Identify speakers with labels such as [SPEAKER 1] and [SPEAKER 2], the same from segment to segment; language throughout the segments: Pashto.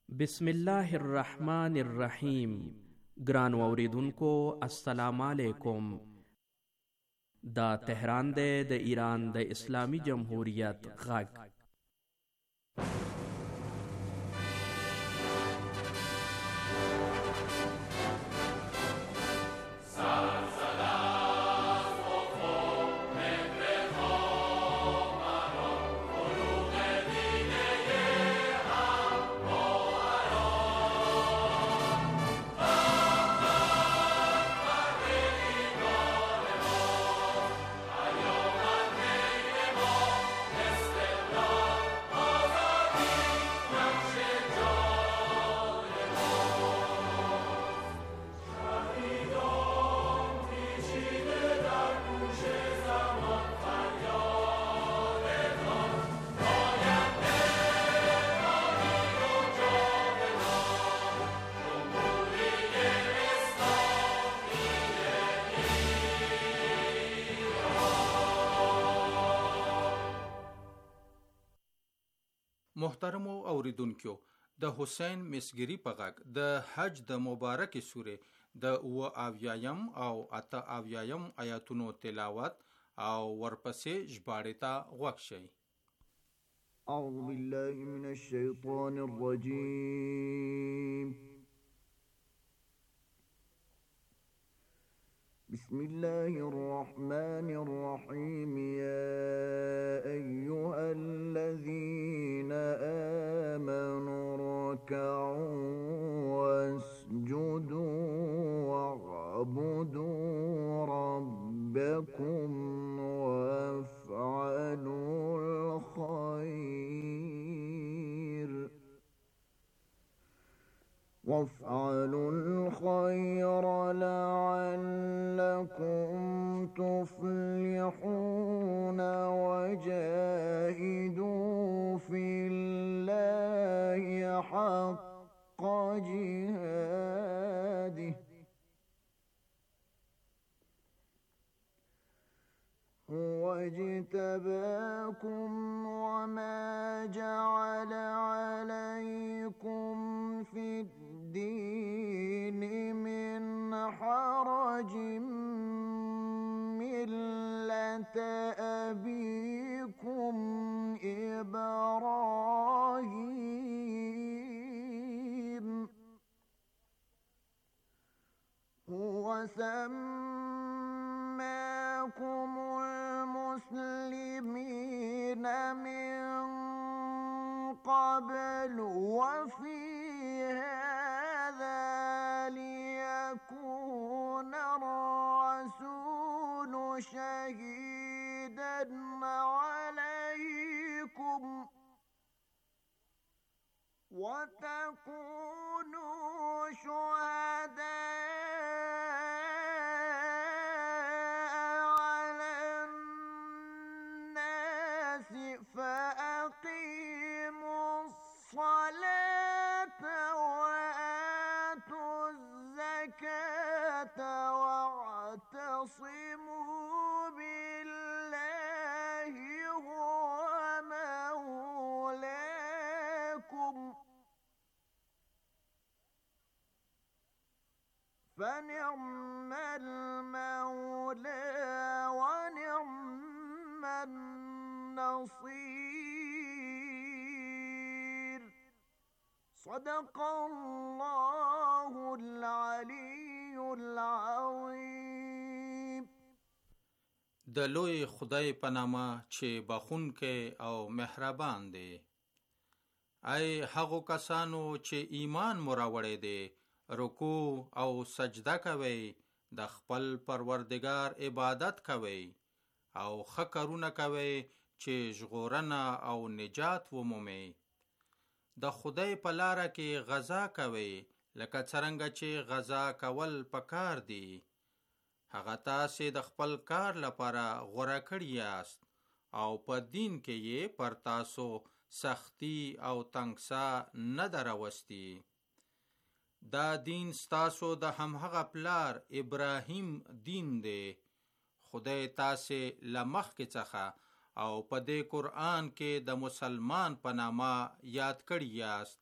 [SPEAKER 1] بسم الله الرحمن الرحیم. ګران اوریدونکو السلام علیکم. دا تهران دی د ایران د اسلامی جمهوریت غږ.
[SPEAKER 2] محترمو اوریدونکو، د حسین مسګری په غږ د حج د مبارکې سورې د اویایم او 88 آیاتونو تلاوت او ورپسې ژباړې ته غوږ شئ.
[SPEAKER 3] اعوذ بالله من الشیطان الرجیم. بسم الله الرحمن الرحيم. يا أيها الذين آمنوا اركعوا واسجدوا واعبدوا ربكم وافعلوا الخير لعلكم تفلحون وجاهدوا في الله حق جهاده هو اجتباكم وما جعل عليكم في الدين من حرج ملة أبيكم إبراهيم هو سماكم المسلمين من قبل وفي هذا ليكون الرسول شهيدا عليكم وتكونوا شهداء على الناس فأقيموا الصلاة وآتوا الزكاة واعتصموا بالله هو مولاكم فنعم المولى ونعم النصير. صدق الله العلي العظيم.
[SPEAKER 2] د لوی خدای په نامه چې بخښونکی او مهربان دی. ای هغو کسانو چې ایمان مو راوړی دی، رکوع او سجده کوئ، د خپل پروردگار عبادت کوئ او ښه کارونه کوئ چې ژغورنه او نجات ومومئ. د خدای په لاره کې غزا کوئ لکه څرنګه چې غزا کول پکار دی. هغه تاسې د خپل کار لپاره غوره کړي یاست او په دین کې یې پر تاسو سختی او تنګسا نه ده راوستي. دا دین ستاسو د همهغه پلار ابراهیم دین دی. خدای تاسې له مخکې څخه او په دې قرآن کې د مسلمان په نامه یاد کړي یاست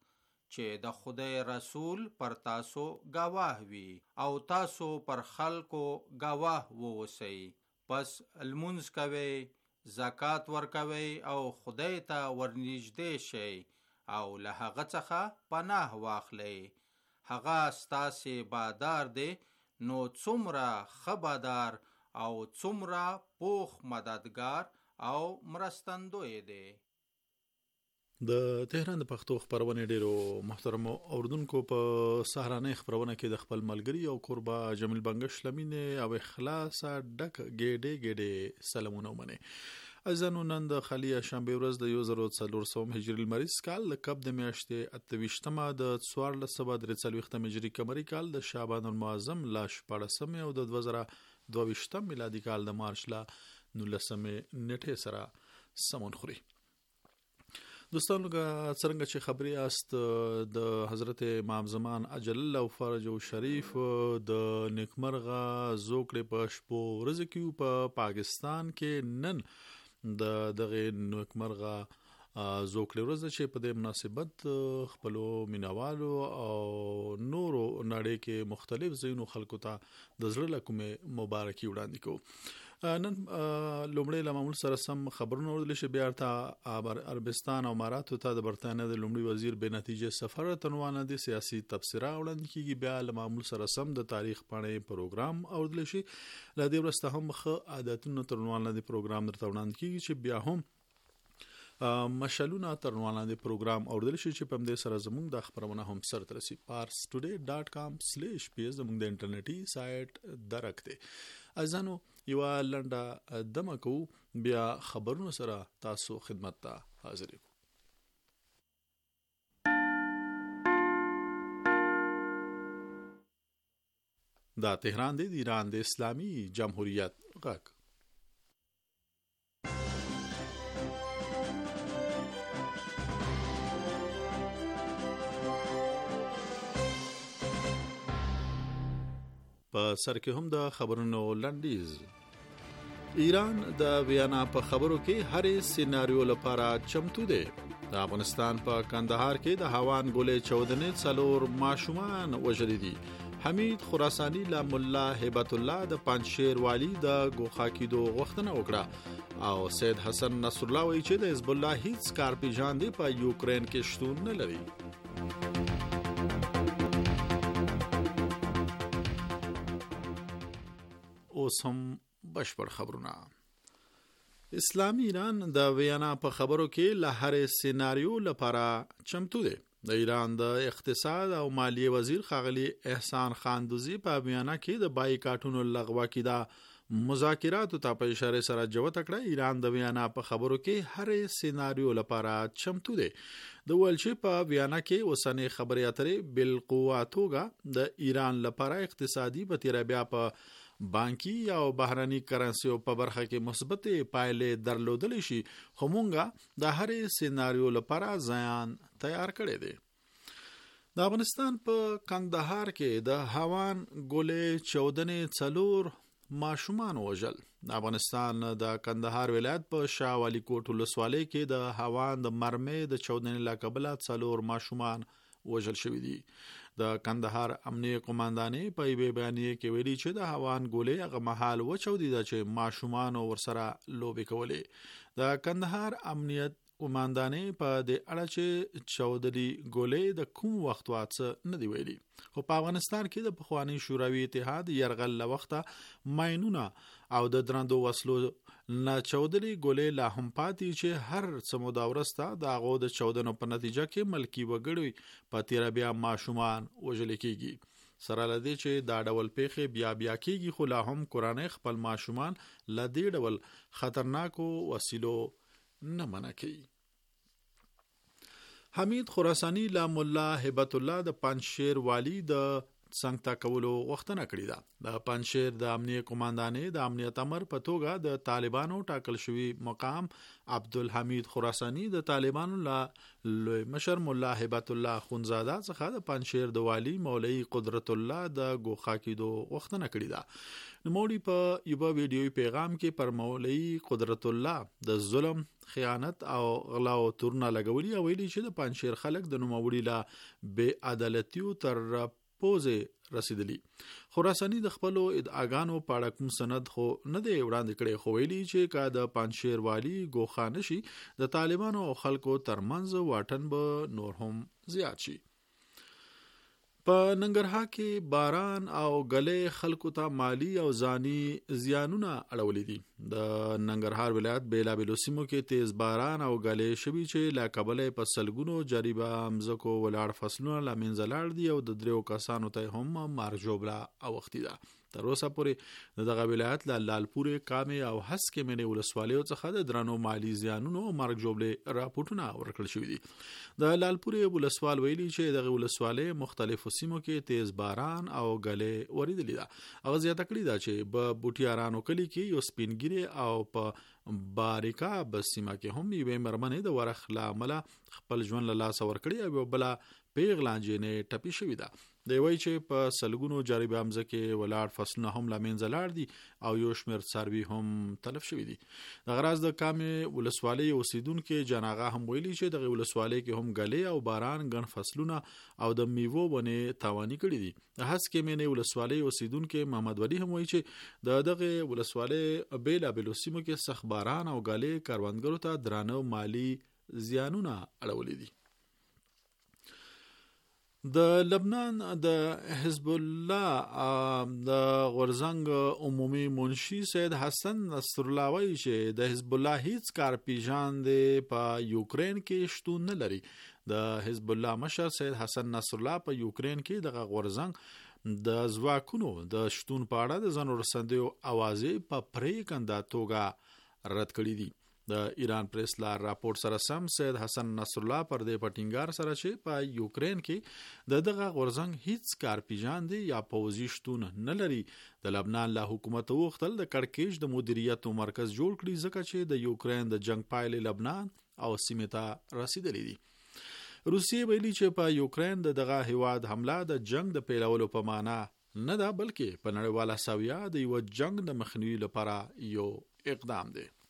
[SPEAKER 2] چې د خدای رسول پر تاسو گواه وي او تاسو پر خلکو گواه ووسئ. پس لمونځ کوئ، زکات ورکوئ او خدای ته ورنږدې شئ او له هغه څخه پناه واخلئ. هغه ستاسې بادار دی، نو څومره ښه بادار او څومره پوخ مددگار او مرستندوی دی.
[SPEAKER 4] د تهران د پښتو خبرونه ډیرو محترم اوردونکو په سهارنۍ خبرونه کې د خپل ملګری او قربا جمیل بنگش لمینه او اخلاص ډک ګډه سلامونه ومنه. ازانو نن د خالی شنبه ورځ د 1400 هجری المریض کال د کب د میاشتې 28مه د 1443 هجری قمری کال د شعبان المعظم لا 14 او د 2022 میلادي کال د مارچ لا 19 نیټه سره سمون خوري. دوستانو څنګه چې خبري است د حضرت امام زمان اجل الله فرجه شریف د نیکمرغه زوکړې په شپو ورځ کې په پاکستان کې نن د دغه نیکمرغه زوکړې ورځ چې په دې مناسبت خپل مینوالو او نورو نړۍ کې مختلف ځایونو خلکو ته د زړه له کومې مبارکي وړاندې کوو. نن لومړی له معمول سره سم خبرونه ورول شي بیا ته عربستان او اماراتو ته د برتانیا د لومړي وزیر به نتیجه سفر تنوانه د سیاسي تبصره وړاندې کیږي. بیا له معمول سره سم د تاریخ پاڼې پروګرام اورل شي. له دې ورسته هم ښه عادتونو تنوانه د پروګرام درته وړاندې کیږي چې بیا هم مشالونه ترنوانه د پروګرام اوردل شي چې په دې سره زموږ د خبرونه هم سر ترسي. parstoday.com/page زموږ د انټرنیټي سایت درکته. ازانو یو لنډه دمه کو بیا خبرونه سره تاسو خدمت ته حاضر یو. دا تهران دی د ایران د اسلامي جمهوریت غږ. په سر کې هم د خبرونو لنډیز. ایران د ویانا په خبرو کې هرې سیناریو لپاره چمتو دی. د افغانستان په کندهار کې د هوان ګولې چودنې 4 ماشومان وژل دي. حمید خراسانی له مولا هیبت الله د پنځشیر والی د ګوښه کېدو غوښتنه وکړه او سید حسن نصر الله وایي چې د حزب الله هیڅ کار پیژان دی په یوکرين کې شتون نه لري. اوس هم بشپړ خبرونه. اسلامي ایران د ویانا په خبرو کې له هرې سیناریو لپاره چمتو دی. د ایران د اقتصاد او مالیه وزیر خاغلی احسان خان دوزی په ویانا کې د بایکاټونو لغوه کېدا مذاکراتو ته په اشاره سره جوت کړه. ایران د ویانا په خبرو کې هرې سیناریو لپاره چمتو دی. د ولشي په ویانا کې اوسنۍ خبرې اترې بالقوه توګه د ایران لپاره اقتصادي بتیربیا په بانکی او بهراني کرنسي په برخه کې مثبت پایلې درلودل شي، خو مونږه د هرې سیناریو لپاره ځان تیار کړی دی. د افغانستان په کندهار کې د هوان ګولې چودنې 4 ماشومان وژل. د افغانستان د کندهار ولایت په شاوالی کوټ ولسوالۍ کې د هوان د مرمۍ د چودنې له کبله 4 ماشومان وژل شوي دي. د کندهار امنیه قوماندانې په یوه بیانیه کې ویلي چې د هوان ګولې هغه مهال وچودي چې ماشومان ورسره لوبې کولې. د کندهار امنیت قوماندانې په دې اړه چې چودلي ګولې د کوم وخت واڅ نه دی ویلي، خو په افغانستان کې د پخوانی شوروي اتحاد يرغل له وخته ماینونه او د درندو وسلو نه چودلي ګولې لا هم پاتې چې هر څه موده ورسته د هغو د چودنو په نتیجه کې ملکی وګړي په تیر بیا ماشومان وژل کېږي. سره لدی چې دا ډول پیښې بیا کېږي، خو لا هم کورنۍ خپل ماشومان لدی ډول خطرناکو وسیلو نه منع کوي. حمید خراسانی له مولا هیبت الله د پنځشیر والی د څنګ ته کولو غوښتنه کړې ده. د پنجشیر د امنیه قوماندانې د امنیت امر په توګه د طالبانو ټاکل شوی مقام عبدالحمید خراسانی د طالبانو لوی مشر مولا هبت الله خونزاده څخه د پنجشیر د والی مولوی قدرت الله د ګوښه کېدو غوښتنه کړې ده. نوموړي په یو ویډیوي پیغام کې پر مولوی قدرت الله د ظلم، خیانت او غلا او تورونه لګولي او ویلي چې د پنجشیر خلک د نوموړي لا بې عدالتیو تر پوزې رسیدلی. خراسانی د خپلو ادعاګانو په اړه کوم سند خو نه دی وړاندې کړی، خو ویلي چې که د پنجشیر والی ګوښه نشي د طالبانو او خلکو ترمنځ واټن به نور هم زیات شي. په ننګرهار کې باران او ګلې خلکو ته مالی او ځاني زیانونه اړولي دي. د ننګرهار ولایت بیلابیلو سیمو کې تیز باران او ګلې شوي چې له کبله په سلګونو جریبه مځکو ولاړ فصلونه له منځه لاړ دي او د 3 کسانو ته هم مرګ ژوبله اوښتې ده. تر اوسه پورې د دغه ولایت له لالپورې، کامې او هسکې منې ولسوالیو څخه د درنو مالی زیانونو او مرګ ژوبلې راپورټونه ورکړل شوي دي. د لالپورې ولسوال ویلي چې دغه ولسوالۍ مختلفو سیمو کې تیز باران او ګلې وریدلې ده. هغه زیاته کړې ده چې په بوټیارانو کلي کې یو سپینګیري او په باریکا بسیمه کې هم یوې مېرمنې د ورخ له امله خپل ژوند له لاسه ورکړی او بله پیغله نجلۍ ټپي شوې ده. دی وایي چې په سلګونو جریبه مځکې ولاړ فصلونه هم له منځه لاړ دي او یو شمېر څاروي هم تلف شوي دي. دغه راز د کامې ولسوالۍ اوسیدونکي جناغه هم ویلي چې دغه ولسوالۍ کې هم ګلې او باران ګڼ فصلونه او د میوو ونې تاواني کړي دي. د هسکې منې ولسوالۍ اوسیدونکي محمد ولی هم وایي چې دغه ولسوالۍ بیلابیلو سیمو کې سخت باران او ګلې کروندګرو ته درانه مالی زیانونه اړولي دي. د لبنان د حزب الله د غورزنګ عمومي منشي سید حسن نصرالله وایي چې د حزب الله هیڅ کار پیژاندې په یوکرین کې شتون نه لري. د حزب الله مشر سید حسن نصرالله په یوکرین کې د غورزنګ د ځواکونو د شتون په اړه د ځانو رسندیو اوازې په پریکنده توګه رد کړې دي. د ایران پریس لار راپورټ سره سم سید حسن نصرالله پر دې پټینګار سره چې په یوکرین کې دغه غورزنګ هیڅ کار پیژاندې یا پوځي شتون نه لري. د لبنان له حکومت وغوښتل د کړکېچ د مدیریت مرکز جوړ کړي ځکه چې د یوکرین د جنگ پایلې لبنان او سیمې ته رسیدلې دي. روسیې ویلي چې په یوکرین دغه هیواد حمله د جنگ د پیلولو په معنا نه ده، بلکې په نړیواله سویه د یو جنگ د مخنیوي لپاره یو اقدام دی.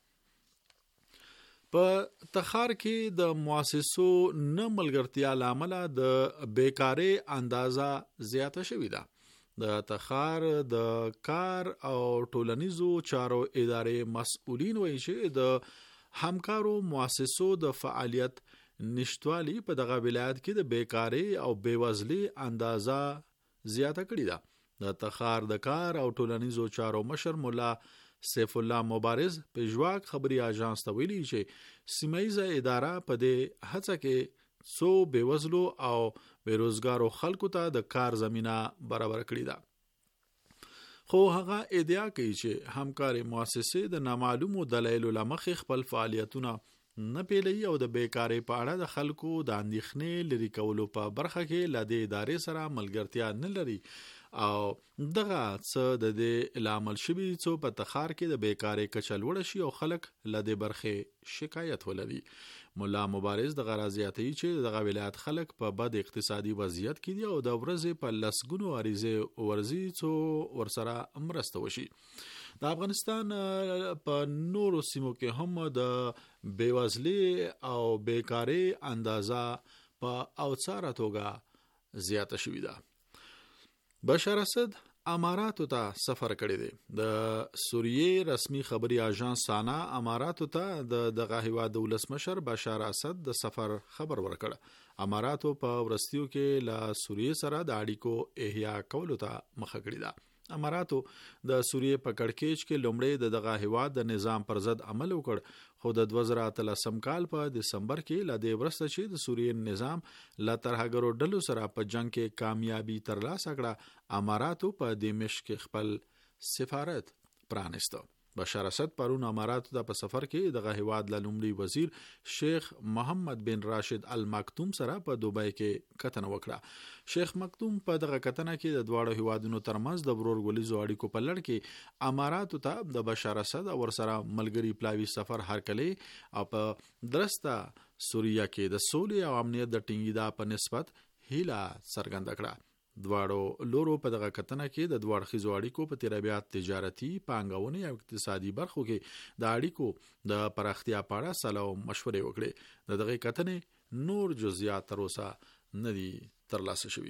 [SPEAKER 4] په تخار کې د مؤسسو نه ملګرتیا لامل د بیکاری اندازه زیاته شوې ده. د تخار د کار او ټولنیزو چارو ادارې مسؤلین وایي چې د همکارو مؤسسو د فعالیت نشټوالي په دغه ولایت کې د بیکاری او بیوزلي اندازه زیاته کړې ده. د تخار د کار او ټولنیزو چارو مشر مولا سیف الله مبارز په ژواک خبري اژانس ته ویلي چې سیمایزه اداره په دې هڅه کې څو بیوزلو او بیروزګارو خلکو ته د کار زمينه برابر کړې ده. خو هغه ادعا کوي چې همکاري مؤسسې د نامعلومو دلایلو لمخې خپل فعالیتونه نه پیلي او د بیکاری په اړه د خلکو د اندېښنې لري کولو په برخه کې له دې ادارې سره ملګرتیا نه لري او دغه څه د دې لامل شوی څو په تخار کې د بیکاری کچه لوړه شي او خلک له دې برخه شکایت ولري. مولا مبارز د غرازیاتي چې دغه ولایت خلک په بد اقتصادي وضعیت کې دي او د ورځې په لسګونو عریضه ورزي څو ورسره مرسته وشي. د افغانستان په نورو سیمو کې هم د بیوزلي او بیکاری اندازه په اوڅاره توګه زیاته شوې ده. بشار اسد اماراتو ته سفر کړی دی. د سوریې رسمي خبري اژانس سانا اماراتو ته دغه هیواد ولسمشر بشار اسد د سفر خبر ورکړ. اماراتو په ورستیو کې له سوریې سره د اړیکو احیا کولو ته مخه کړې ده. اماراتو د سوریې په کړکېچ کې لومړی دغه هیواد د نظام پر ضد عمل وکړ، خو د 2013 کال په دسمبر کې له دې وروسته چې د سوریې نظام له ترهګرو ډلو سره په جنگ کې کامیابی ترلاسه کړه، اماراتو په دمشق کې خپل سفارت پرانیسته. بشار اسد پرون اماراتو ته په سفر کې د هیواد لومړي وزیر شیخ محمد بن راشد المکتوم سره په دوبۍ کې کتنه وکړه. شیخ مکتوم په دغه کتنه کې د دواړو هیوادونو ترمنځ د ورورګلوزو اړیکو په لړ کې اماراتو ته د بشار اسد او ورسره ملګری پلاوي سفر هرکلی او په درسته سوریه کې د سولې او امنیت د ټینګیدا په نسبت هیله څرګنده کړه. دواړو لورو په دغه کتنه کې د دوه اړخیزو اړیکو په تیربیات تجارتي، پانګونې او اقتصادي برخو کې د اړیکو د پراختیا په اړه سلام مشورې وکړې. د دغه کتنې نور جزئیات تر اوسه نه دي ترلاسه شوي.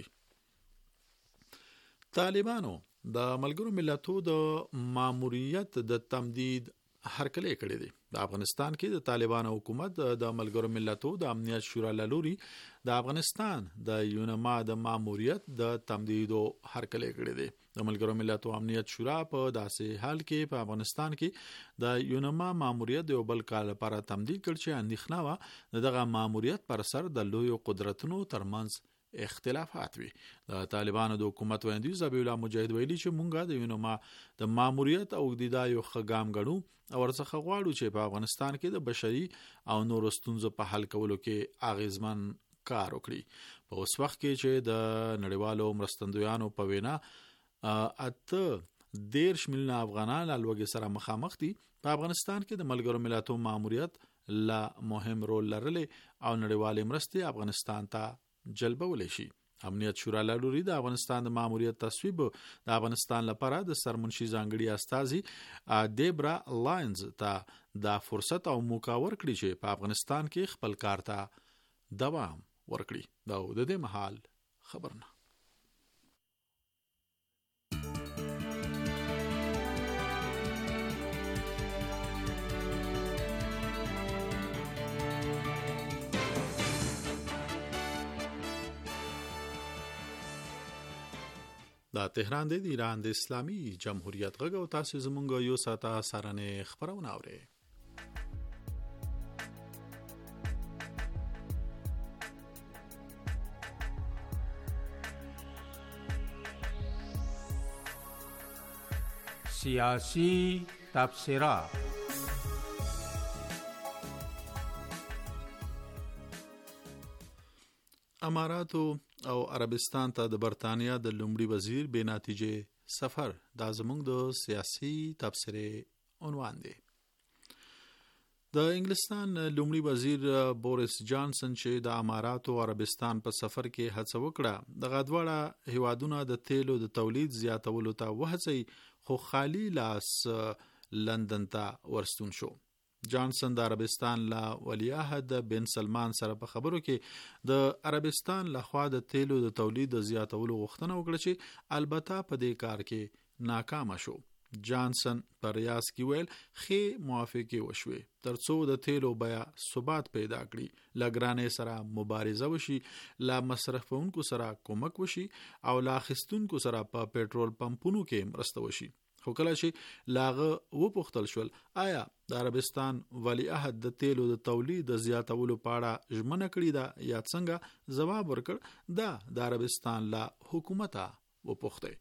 [SPEAKER 4] طالبانو د ملګرو ملتونو د ماموریت د تمدید هرکلی کړی دی. د افغانستان کې د طالبانو حکومت د ملګرو ملتونو د امنیت شورا لوري د افغانستان د یونما د ماموریت د تمدیدو هرکلی کړی دی. د ملګرو ملتونو امنیت شورا په داسې حال کې په افغانستان کې د یونما ماموریت د یو بل کال لپاره تمدید کړ چې اندېښنه وه دغه ماموریت پر سر د لویو قدرتونو ترمنځ اختلافات وي. د طالبانو د حکومت ویاندوی ذبیح الله مجاهد ویلي چې مونږه د یونما د ماموریت او د یو خګام غړو او ورڅخه غواړو چې په افغانستان کې د بشري او نورو ستونزو په حل کولو کې اغیزمن کار وکړي. په اوس وخت کې چې د نړیوالو مرستندویانو په وینا 13 میلیونه افغانان له لوږې سره مخامخ دي. په افغانستان کې د ملګرو ملتونو ماموریت لا مهم رول لرلی او نړیوالې مرستې افغانستان ته جلبولی شي. امنیت شورا لوري د افغانستان د ماموریت تصویب د افغانستان لپاره د سرمنشي ځانګړي استازي دیبرا لاینز ته دا فرصت او موقع ورکړي چې په افغانستان کې خپل کار ته دوام ورکړي. دا د دې مهال خبرونه. دا تهران دی د ایران د اسلامي جمهوریت غږ او تاسو زمونږ یو ساعته سرانه خبرونه اورئ.
[SPEAKER 2] سیاسی تبصرات.
[SPEAKER 4] اماراتو او عربستان ته د برتانیا د لومړي وزیر بې نتیجې سفر دا زموږ د سیاسي تبصرې عنوان دی. د انګلستان لومړي وزیر بوریس جانسن چې د اماراتو او عربستان په سفر کې هڅه وکړه دغه دواړه هیوادونه د تیلو د تولید زیاتولو ته وهڅوي، خو خالی لاس لندن ته ورستون شو. جانسن د عربستان له ولیعهد بن سلمان سره په خبرو کې د عربستان لخوا د تیلو د تولید د زیاتولو غوښتنه وکړه چې البته په دې کار کې ناکامه شو. جانسن پر ریاض کې ویل خې موافقه وشوي ترڅو د تیلو بیا ثبات پیدا کړي، لګرانې سره مبارزه وشي، لا مصرفونکو سره کومک وشي او لا اخیستونکو سره په پېټرول پمپونو کې مرسته وشي. خو کله چې لاغه وپوښتل شول آیا د عربستان ولیعهد د تیلو د تولید د زیاتولو په اړه ژمنه کړې ده یا څنګه، ځواب ورکړ دا د عربستان له حکومته وپوښتي.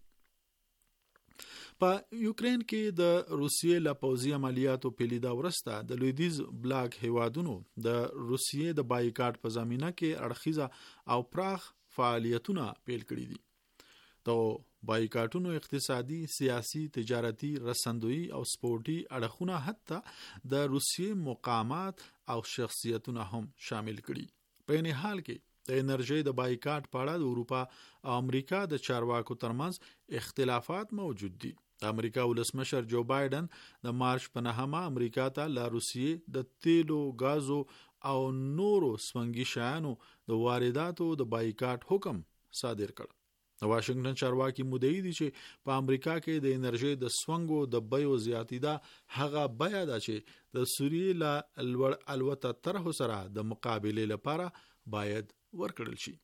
[SPEAKER 4] په یوکرين کې د روسیې له پوځي عملیاتو پیلیدا ورسته د لویدیز بلاک هیوادونو د روسیې د بایکاټ په زمینه کې اړخیزه او پراخ فعالیتونه پیل کړي دي. د بایکاټونو اقتصادي، سیاسي، تجارتي، رسندوی او سپورتي اړخونه حتی د روسیې مقامات او شخصیتونه هم شامل کړي. په این حال کې د انرژي د بایکاټ په اړه د اروپا او امریکا د چارواکو ترمنځ اختلافات موجود دي. د امریکا ولسمشر جو بایدن د مارچ په 9 امریکا ته له روسیې د تیلو، غازو او نورو سونګي شیانو د وارداتو د بایکاټ حکم صادر کړ. د واشنگټن چارواکي مدعي دي چې په امریکا کې د انرژي د سونګو د بیو زیاتیدا هغه بیا ده چې د سوریې له لوړ الوته طرحو سره د مقابله لپاره باید ورکړل شي.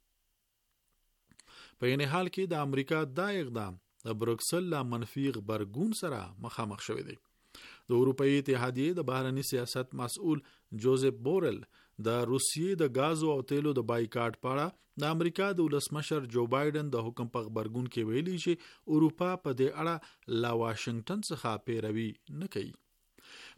[SPEAKER 4] په این حال کې د امریکا دا اقدام د بروکسل له منفي غبرګون سره مخامخ شوی دی. د اروپאי اتحادیې د بهرنی سیاست مسؤل جوزف بورل د روسیې د غازو او تیلو د بایکاټ په اړه د امریکا د ولسمشر جو بایدن د حکم په خبرګون کې ویلي چې اروپا په دې اړه لا واشنگټن څخه پیروي نه کوي.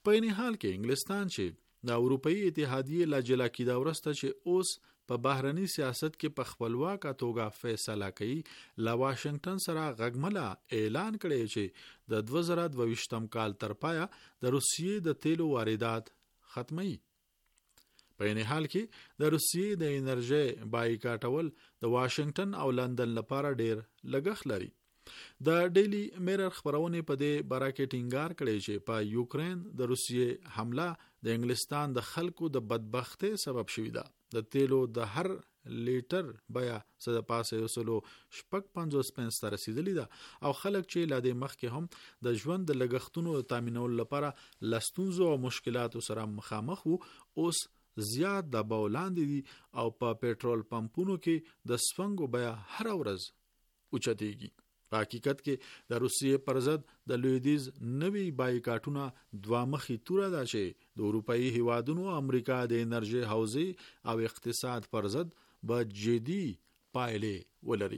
[SPEAKER 4] په این حال کې انګلستان چې د اروپאי اتحادیې لا جلا کیدا ورسته چې اوس په بهرني سیاست کې په خپلواکه توګه فیصله کوي، لا واشنگټن سره غږمله اعلان کړی چې د 2022 کال تر پایا د روسیې د تیلو واردات ختمي. په این حال کې د روسیې د انرژي بایکاټول د واشنگټن او لندن لپاره ډیر لګښت لري. د ډیلی میرر خبرونه په دې باره کې ټینګار کړی چې په یوکرين د روسیې حمله د انګلستان د خلکو د بدبختی سبب شوې ده. د تیلو د هر لیټر بیا څه د پاسه یو سلو شپږ 50 پنس ته رسیدلی ده او خلک چې لا د مخکې هم د ژوند د لګښتونو تامینول لپاره لستونزو او مشکلاتو سره مخامخ وو، اوس زیات د باولاندې دي او په پېټرول پمپونو کې د سفنګو بیا هر ورځ اوچتېږي. په حقیقت کې د روسیې پر ضد د لویدیز نوی بایکاټونه دوه مخی توره ده چې د اروپאי هیوادونو امریکا د انرژي حوزې او اقتصاد پر ضد به جدي پایلې ولري.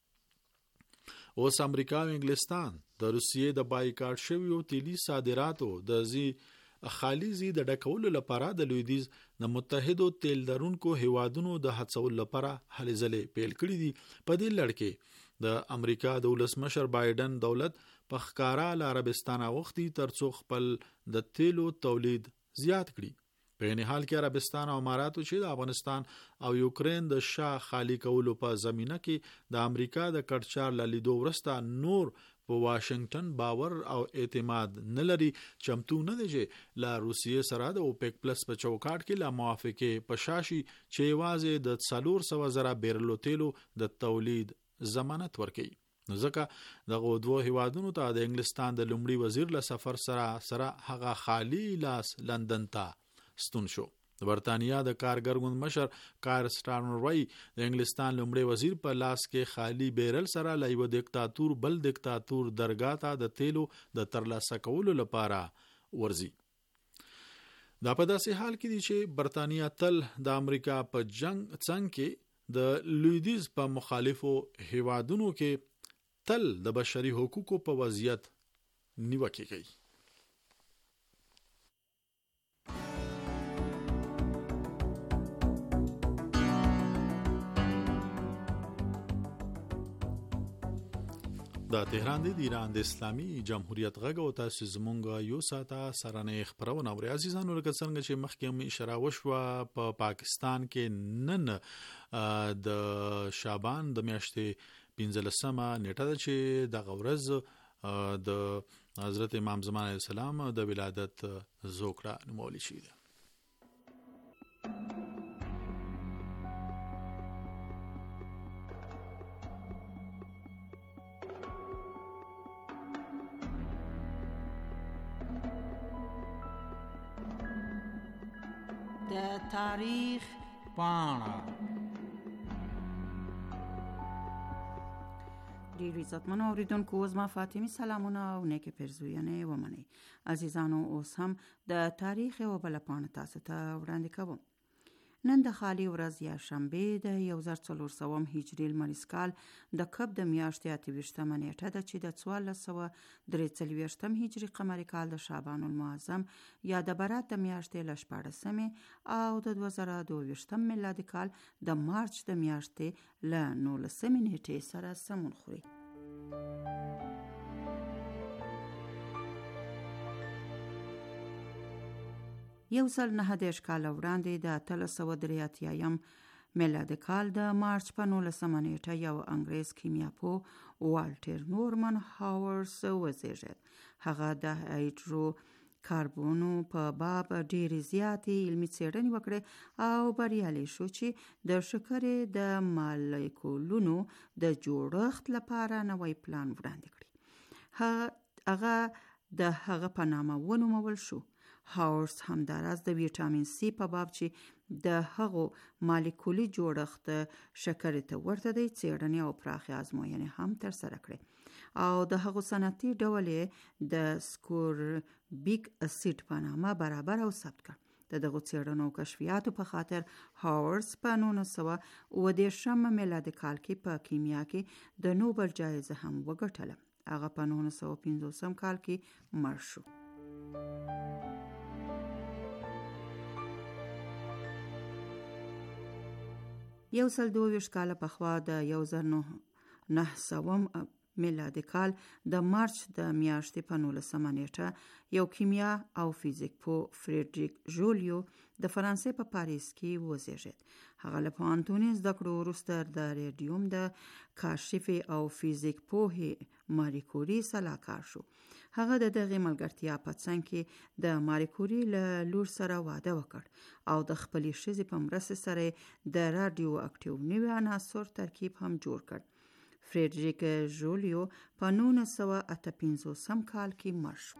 [SPEAKER 4] اوس امریکا او انګلستان د روسیې د بایکاټ شویو تیلي صادراتو د خالیزي د ډکولو لپاره د لویدیز د متحدو تیل درونکو هیوادونو د هڅولو لپاره هلې ځلې پیل کړې دي. په دې لړ کې د امریکا د ولسمشر بایدن دولت په ښکارا له عربستان غوښتي ترڅو خپل د تیلو تولید زیات کړي. په این حال کې عربستان او اماراتو چې د افغانستان او یوکرين د شاه خالی کولو په زمینه کې د امریکا د کډچار لیدو ورسته نور په واشنگټن باور او اعتماد نه لري، چمتو نه دی چې لا روسیې سره د اوپیک پلس په چوکاټ کې لا موافقه پشاشي چې یوازې د 400,000 بیرلو تیلو د تولید ضمانت ورکړي. نو ځکه دغه دوه هیوادونو ته د انګلستان د لومړي وزیر له سفر سره هغه خالی لاس لندن ته ستون شو. د برتانیا د کارګر ګوند مشر کار سټارمر وایي د انګلستان لومړي وزیر په لاس کې خالی بیرل سره له یو دیکتاتور بل دیکتاتور درګا ته د تیلو د ترلاسه کولو لپاره ورځي. دا په داسې حال کې دي چې برتانیا تل د امریکا په جنگ څنګ کې د لویدیز په مخالفو هیوادونو کې تل د بشري حقوقو په وضعیت نیوکه کوي. دا تهران دی د ایران د اسلامي جمهوریت غږ او تاسو زمونږ یو ساعته سرانه خبرونه اوري. عزیزانو لکه څنګه چې مخکې هم اشاره وشوه په پاکستان کې نن د شعبان د میاشتې 15مه نیټه ده چې د ورځ د حضرت امام زمان علیه السلام د ولادت زوکړه نومول شي ده.
[SPEAKER 5] د تاریخ پاڼه. ډیر عزتمنو اوریدونکو، زما فاطمی سلامونه او نیکه پرزوینه ومنئ. عزیزانو، اوس هم د تاریخ یو بل پاڼه تاسو ته وړاندې کوم. نن د خالی ورځ یا شنبه د 1400 هجری لمریز کال د کب د میاشتې 28مه نیټه ده چې د 1443 هجری قمری کال د شعبان المعظم یا د برات د میاشتې ل 14مه او د 2022 میلادي کال د مارچ د میاشتې ل 19مه نیټې سره سمون خوري. یو سل 9 کال وړاندې د 1383 میلادي کال د مارچ په 19مه نیټه یو انګریز کیمیاپوه والټر نورمن هاورس وزیږید. هغه د هایدرو کاربونو په باب ډېرې زیاتې علمي څېړنې وکړې او بریالی شو چې د شکرې د مالیکولونو د جوړښت لپاره نوی پلان وړاندې کړي. هغه د هغه په نامه ونومول شو. هاورس همداراز د ویټامین سی په باب چې د هغو مالیکولي جوړښت شکرې ته ورته دی څېړنې او پراخې ازموینې هم ترسره کړې او د هغو صنعتي ډول د سکوربیک اسید په نامه برابر او ثبت کړ. د دغو څېړنو او کشفیاتو په خاطر هاورس په 1930 میلادي کال کې په کیمیا کې د نوبل جایزه هم وګټله. هغه په 1950 کال کې مړ شو. 122 کاله پخوا د 1900 میلادي کال د مارچ د میاشتې په 19 نیټه یو کیمیا او فزیک پوه فریدریک جولیو د فرانسې په پاریس کې وزیږید. هغه له پوهنتوني زده کړو وروسته د ریډیوم د کاشف او فزیک پوهې ماری کوري سلاکار شو. هغه د دغه ملګرتیا په څنګ کې د ماری کوري له لور سره واده وکړ او د خپلې ښځې په مرسته سره د رادیو اکټیو نوي عناصر ترکیب هم جوړ کړ. فریدریک جولیو په 1958 کال کې مړ شو.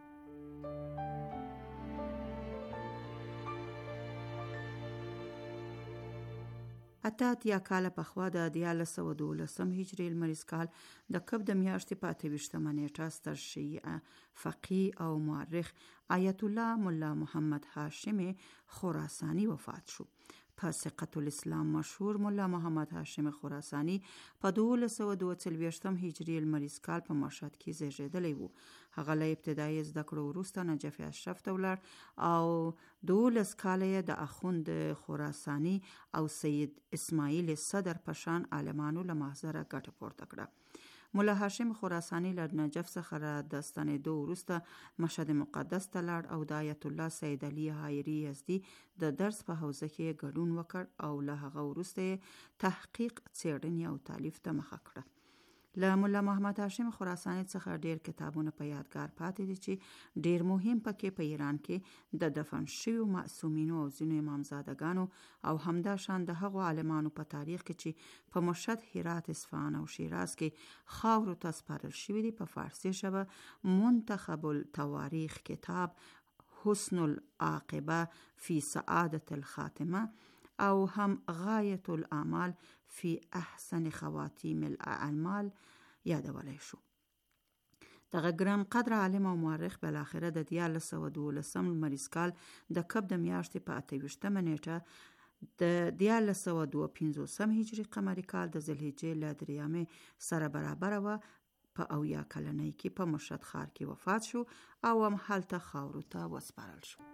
[SPEAKER 5] اتیا کاله پخوا د 1912 هجري لمریز کال د کب د میاشتې په 28 نیټه ستر شیعه فقیه او مورخ آیت الله ملا محمد هاشم خراسانی وفات شو. په ثقة الاسلام مشهور ملا محمد هاشم خراسانی په 1242 هجري لمریز کال په مشهد کې زیږیدلی و. هغه له ابتدایي زده کړو وروسته نجف اشرف ته ولاړ او 12 کاله یې د اخوند خراسانی او سید اسماعیل صدر په شان عالمانو له محضره ګټه پورته کړه. مولا هاشم خراسانی له نجف څخه د ستنېدو وروسته مشهد مقدس ته لاړ او د آیت الله سید علي حایري یزدي د درس په حوزه کې ګډون وکړ او له هغه وروسته تحقیق، څېړنې او تالیف ته مخه کړه. له مولا محمد هاشم خراسانی څخه ډیر کتابونه په یادګار پاتې دي چې ډیر مهم پکې په ایران کې د دفن شویو معصومینو او ځینو امامزادګانو او همدا شان د هغو عالمانو په تاریخ کې چې په مشهد، هرات، اصفهان او شیراز کې خاورو ته سپارل شوي دي په فارسي ژبه منتخب التواریخ کتاب حسن العاقبه فی سعادة الخاتمه او هم غایت الاعمال فی احسن خواتیم الاعمال یادولی شو. دغه ګران قدر عالم او مورخ بالاخره د 1912 لمریز کال د کب د میاشتې په 28 نیټه د 1952 هجري قمري کال د ذوالحجې له 3 سره برابر و په 70 کلنۍ کې په مشهد ښار کې وفات شو او هم هلته خاورو ته وسپارل شو.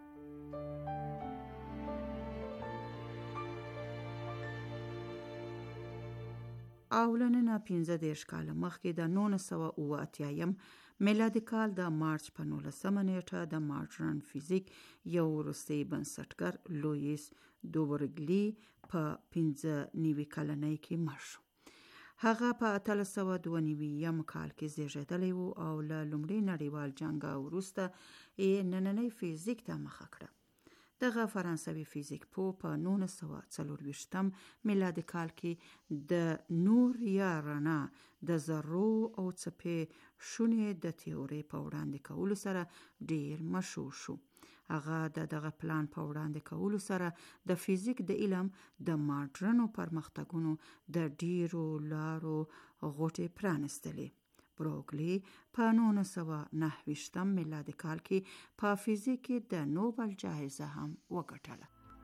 [SPEAKER 5] او له نن 15 کاله مخکې د 1978 میلادي کال د مارچ په 19 نیټه د ماډرن فزیک یو وروستی بنسټګر لویس دوبرګلی په 15 کلنۍ کې مړ شو. هغه په 1992 کال کې زیږیدلی و او له لومړي نړیوال جنګ وروسته یې نننۍ فزیک ته مخه کړه. دغه فرانسوي فزیک پوه په 1924 میلادي کال کې د نور یا رڼا د ذرو او څپې شونې د تیورۍ په وړاندې کولو سره ډیر مشهور شو. هغه دغه پلان په وړاندې کولو سره د فزیک د علم د ماډرنو پرمختګونو د ډیرو لارو غوټې پرانستلې. بروګلی په 1929 میلادي کال کې په فزیک کې د نوبل جایزه هم وګټله.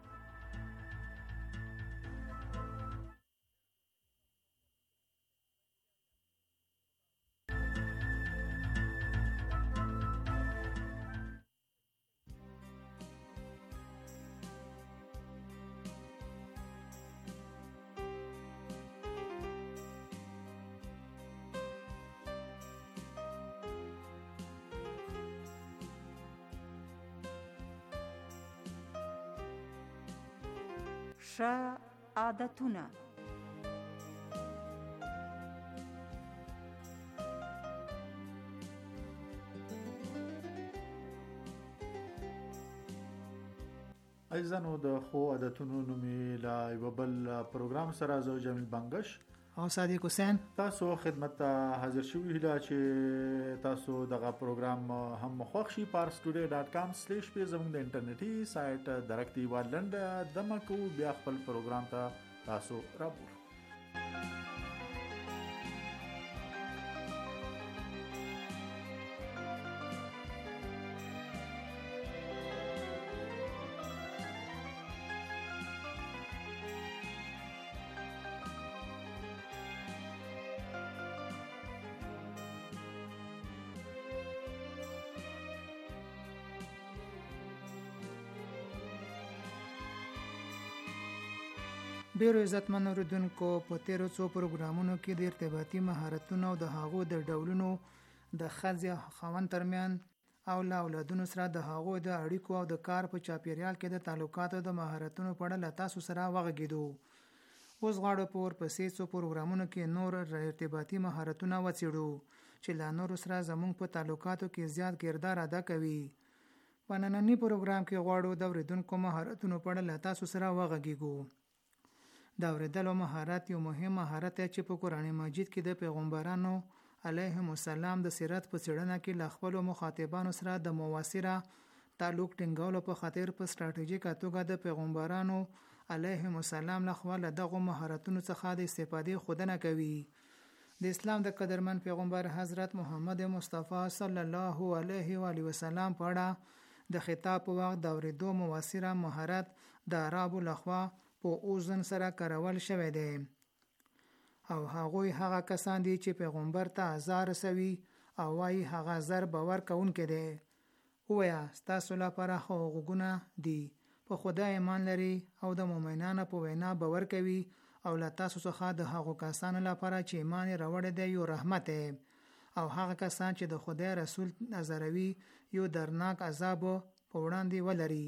[SPEAKER 5] ښه عادتونه.
[SPEAKER 4] عزیزانو د خو عادتونو نومې لا یو بل پروګرام سره زه جمیل بنگش
[SPEAKER 6] او صادق حسین
[SPEAKER 4] تاسو خدمت ته حاضر شوي هیله چې تاسو دغه پروګرام هم خوښ شي. parstoday.com/په زموږ د انټرنیټي سایت درکتي والند دمکو بیا خپل پروګرام ته تاسو راوړو.
[SPEAKER 6] ډیرو عزتمن اوریدونکو په تیرو څو پروګرامونو کې د ارتباطي مهارتونو او د هغو د ډولونو د ښځې خاوند ترمنځ او له اولادونو سره د هغو د اړیکو او د کار په چاپیریال کې د تعلقاتو د مهارتونو په اړه له تاسو سره وغږیدو. اوس غواړو په ورپسې څو پروګرامونو کې نور ارتباطي مهارتونه وڅېړو چې له نورو سره زموږ په تعلقاتو کې زیات کردار ادا کوي. په ننني پروګرام کې غواړو د اوریدونکو مهارتونو په اړه له تاسو سره وغږیږو. د اوریدلو مهارت یو مهم مهارت دی چې په قرآن مجید کې د پیغمبرانو علیهم السلام د سیرت په څېړنه کې له خپلو مخاطبانو سره د مؤثره تعلق ټینګولو په خاطر په ستراتیژیکه توګه د پیغمبرانو علیهم السلام لخوا له دغو مهارتونو څخه د استفادې ښودنه کوي. د اسلام د قدرمن پیغمبر حضرت محمد مصطفی صلی الله علیه و آله وسلم په اړه د خطاب په وخت د اوریدو مؤثره مهارت د عربو لخوا په اوزن سره کارول شوی دی او هغوی هغه کسان دي چې پیغمبر ته ازار رسوي او وايي هغه زر باور کوونکی دی. ووایه ستاسو لپاره خو غوږونه دي، په خدای ایمان لري او د مؤمنانو په وینا باور کوي او له تاسو څخه د هغو کسانو لپاره چې ایمان یې راوړی دی یو رحمت دی او هغه کسان چې د خدای رسول ازاروي یو درناک عذاب په وړاندې ولري.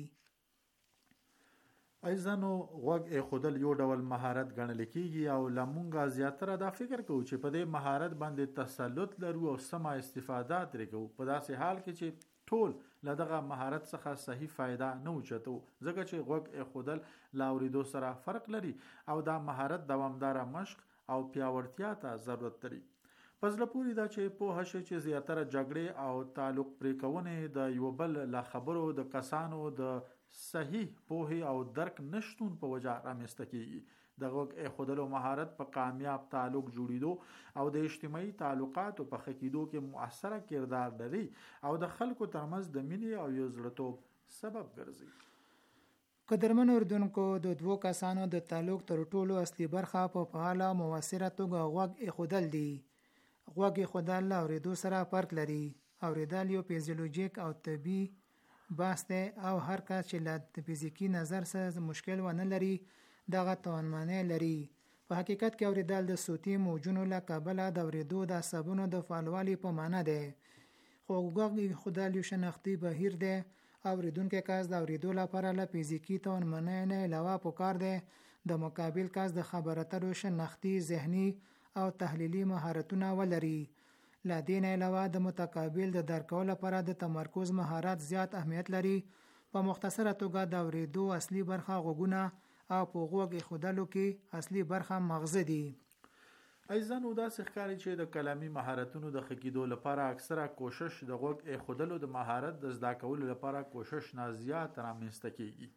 [SPEAKER 4] ایزانو غوږ ایښودل یو ډول مهارت ګڼل کېږي او له مونږه زیاتره دا فکر کوو چې په دې مهارت باندې تسلط لرو او سمه استفاده ترې کوو، په داسې حال کې چې ټول له دغه مهارت څخه صحیح فایده نه اوچتو، ځکه چې غوږ ایښودل له اورېدو سره فرق لري او دا مهارت دوامداره مشق او پیاوړتیا ته ضرورت لري. په زړه پورې دا چې پوهه شي چې زیاتره جګړې او تعلق پرې کونې د یو بل له خبرو د کسانو د صحیح پوهې او درک نشتون په وجه رامنځته کیږي. د غوږ ایښودلو مهارت په کامیاب تعلق جوړېدو او د اجتماعي تعلقاتو په ښه کېدو کې مؤثره کردار لري او د خلکو ترمنځ د مینې او یو زړه‌توب سبب ګرځي.
[SPEAKER 6] قدرمن اوریدونکو، د دوو کسانو د تعلق تر ټولو اصلي برخه په فعاله مؤثره توګه غوږ ایښودل دي. غوږ ایښودل له اورېدو سره فرق لري. اورېدل یو فیزیولوژیک او طبي بحث دی او هر کس چې له فزیکی نظر سره مشکل ونه لري دغه توانمنۍ لري. په حقیقت کې اورېدل د صوتي موجونو له کبله د اورېدو د عصبونو د فعالوالي په معنا دی. خو غوږ ایښودل یو شناختي بهیر دی. اورېدونکی کس د اورېدو لپاره له فزیکي توانمنۍ نه علاوه پکار دی د مقابل کس د خبرو اترو شناختي، ذهني او تحلیلي مهارتونه ولري. له دې نه علاوه د متقابل د درک کولو لپاره د تمرکز مهارت زیات اهمیت لري. په مختصره توګه د اورېدو اصلي برخه غوږونه او په غوږ ایښودلو کې اصلي برخه مغزه دي.
[SPEAKER 4] ایزانو داسې ښکاري چې د کلامي مهارتونو د ښه کېدو لپاره اکثره کوشش د غوږ ایښودلو د مهارت د زده کولو لپاره کوشش نه زیات رامنځته کیږي.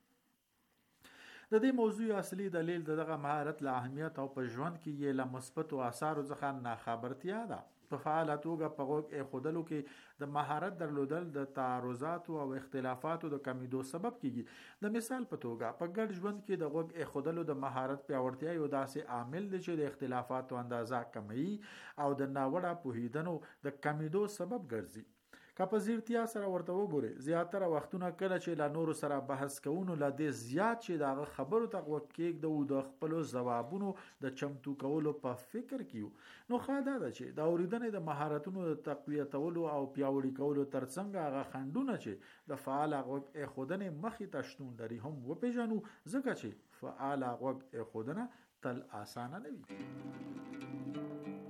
[SPEAKER 4] د دې موضوع اصلي دلیل دغه مهارت له اهمیت او په ژوند کې یې له مثبتو آثارو څخه ناخبرتیا ده. په فعاله توګه په غوږ ایښودلو کې د مهارت درلودل د تعارضاتو او اختلافاتو د کمیدو سبب کیږي. د مثال په توګه په ګډ ژوند کې د غوږ ایښودلو د مهارت پیاوړتیا یو داسې عامل دی چې د اختلافاتو اندازه کموي او د ناوړه پوهیدنو د کمیدو سبب ګرځي. که په ځیرتیا سره ورته وګورئ، زیاتره وختونه کله چې له نورو سره بحث کوو له دې زیات چې د هغه خبرو ته غوږ کېږدو د خپلو ځوابونو د چمتو کولو په فکر کې یو. نو ښه دا ده چې د اورېدنې د مهارتونو د تقویتولو او پیاوړي کولو ترڅنګ هغه خنډونه چې د فعاله غوږ ایښودنې مخې ته شتون لري هم وپېژنو، ځکه چې فعاله غوږ ایښودنه تل اسانه نه وي.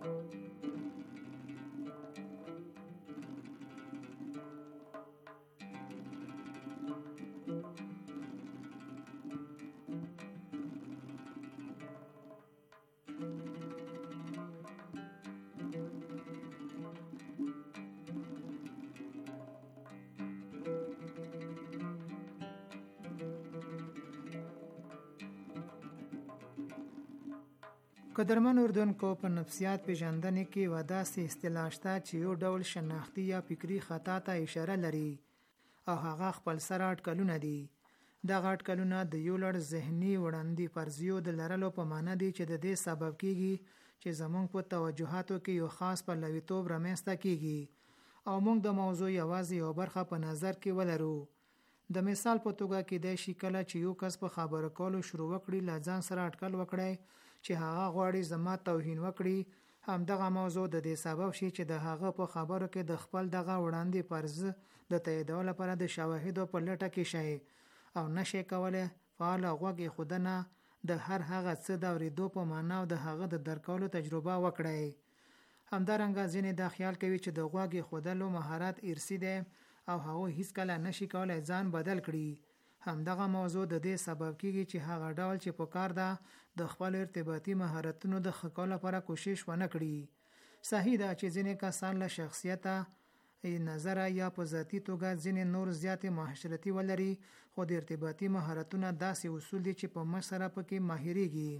[SPEAKER 6] قدرمن اردوونکو، په نفسیات پیژندنې کې یوه داسې اصطلاح شته چې یو ډول شناختي یا فکري خطا ته اشاره لري او هغه خپل سره اټکلونه دي. دغه اټکلونه د یو لړ ذهني وړاندې فرضیو د لرلو په معنا دي چې د دې سبب کیږي چې زموږ په توجهاتو کې یو خاص پلویتوب رامنځته کیږي او موږ د موضوع یوازې یو برخه په نظر کې ولرو. د مثال په توګه کېدای شي کله چې یو کس په خبرو کولو شروع وکړي له ځان سره اټکل وکړي چې هغه غواړي زما توهین وکړي، همدغه موضوع د دې سبب شي چې د هغه په خبرو کې د خپل دغه وړاندې فرض د تاییدولو لپاره د شواهدو په لټه کې شي او نشي کولای فعال غوږ خودنه د هر هغه څه د اورېدو په معنا او د هغه د درکولو تجربه وکړي. همدارنګه ځینې دا خیال کوي چې د غوږ خودلو مهارت ارثي دی او هغه هیڅ کله نشي کولای ځان بدل کړي. همدغه موضوع د دې سبب کیږي چې هغه ډول چې په کار ده د خپل ارتباطي مهارتونو د ښه کولو لپاره کوشش ونه کړي. صحیح ده چې ځینې کسان له شخصیته نظر یا په ذاتی توګه ځینې نور زیاتې معاشرتي ولري، خو د ارتباطي مهارتونه داسې اصول دي چې په مشره پکې ماهریږي.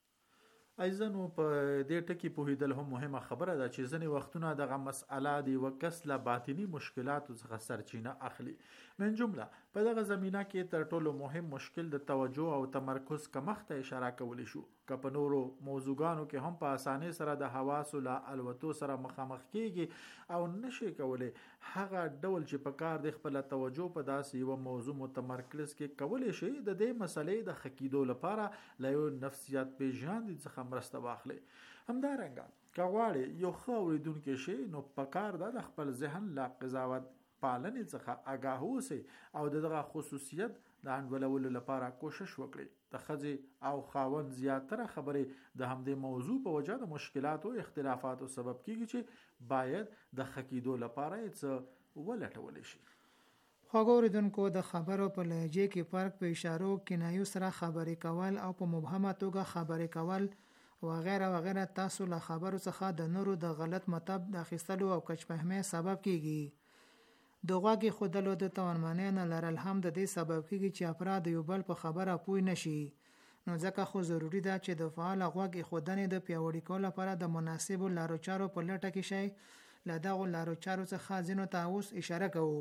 [SPEAKER 4] ایزنو په دې ټکی پوهیدل هم مهمه خبره ده چې ځینې وختونه دغه مسأله د یو کس له باطنی مشکلاتو څخه سرچینه اخلي. من جمله په دغه زمینه کې تر ټولو مهم مشکل د توجه او تمرکز کمښت ته اشاره کولی شو. که په نورو موضوعګانو کې هم په اسانۍ سره د حواسو له الوتو سره مخامخ کیږي او نشي کولی هغه ډول چې په کار د خپل توجه په داسې یو موضوع متمرکز کې کولی شي د دې مسلې د حقیقت لپاره له یو نفسیات پیژاندې څخه مرسته واخلي. همدارنګه که غواړي یو ښه اورېدونکی شي نو په کار ده د خپل ذهن له قضاوت پالنې څخه آگاه اوسئ او دغه خصوصیت د انډولولو لپاره کوشش وکړي. د ښځې او خاوند زیاتره خبرې د همدې موضوع په وجه د مشکلاتو او اختلافاتو سبب کیږي چې باید د حقیقت لپاره څه ولټول شي.
[SPEAKER 6] خواږه اوریدونکو، د خبرو په لهجې کې فرق په اشارو کنایو سره خبرې کول او په مبهمه توګه خبرې کول وغیره وغیره تاسو له خبرو څخه د نورو د غلط مطلب د اخیستلو او کچفهمۍ سبب کیږي. د غوږ خودلو د توانمنۍ نه لرل هم د دې سبب کیږي چې افراد یو بل په خبره پوه نشي. نو ځکه خو ضروری ده چې د فعال غوږ خودنې د پیاوړي کولو لپاره د مناسبو لارو چارو په لټه کې شي. له دغو لارو چارو څخه ځینو ته اوس اشاره کوو.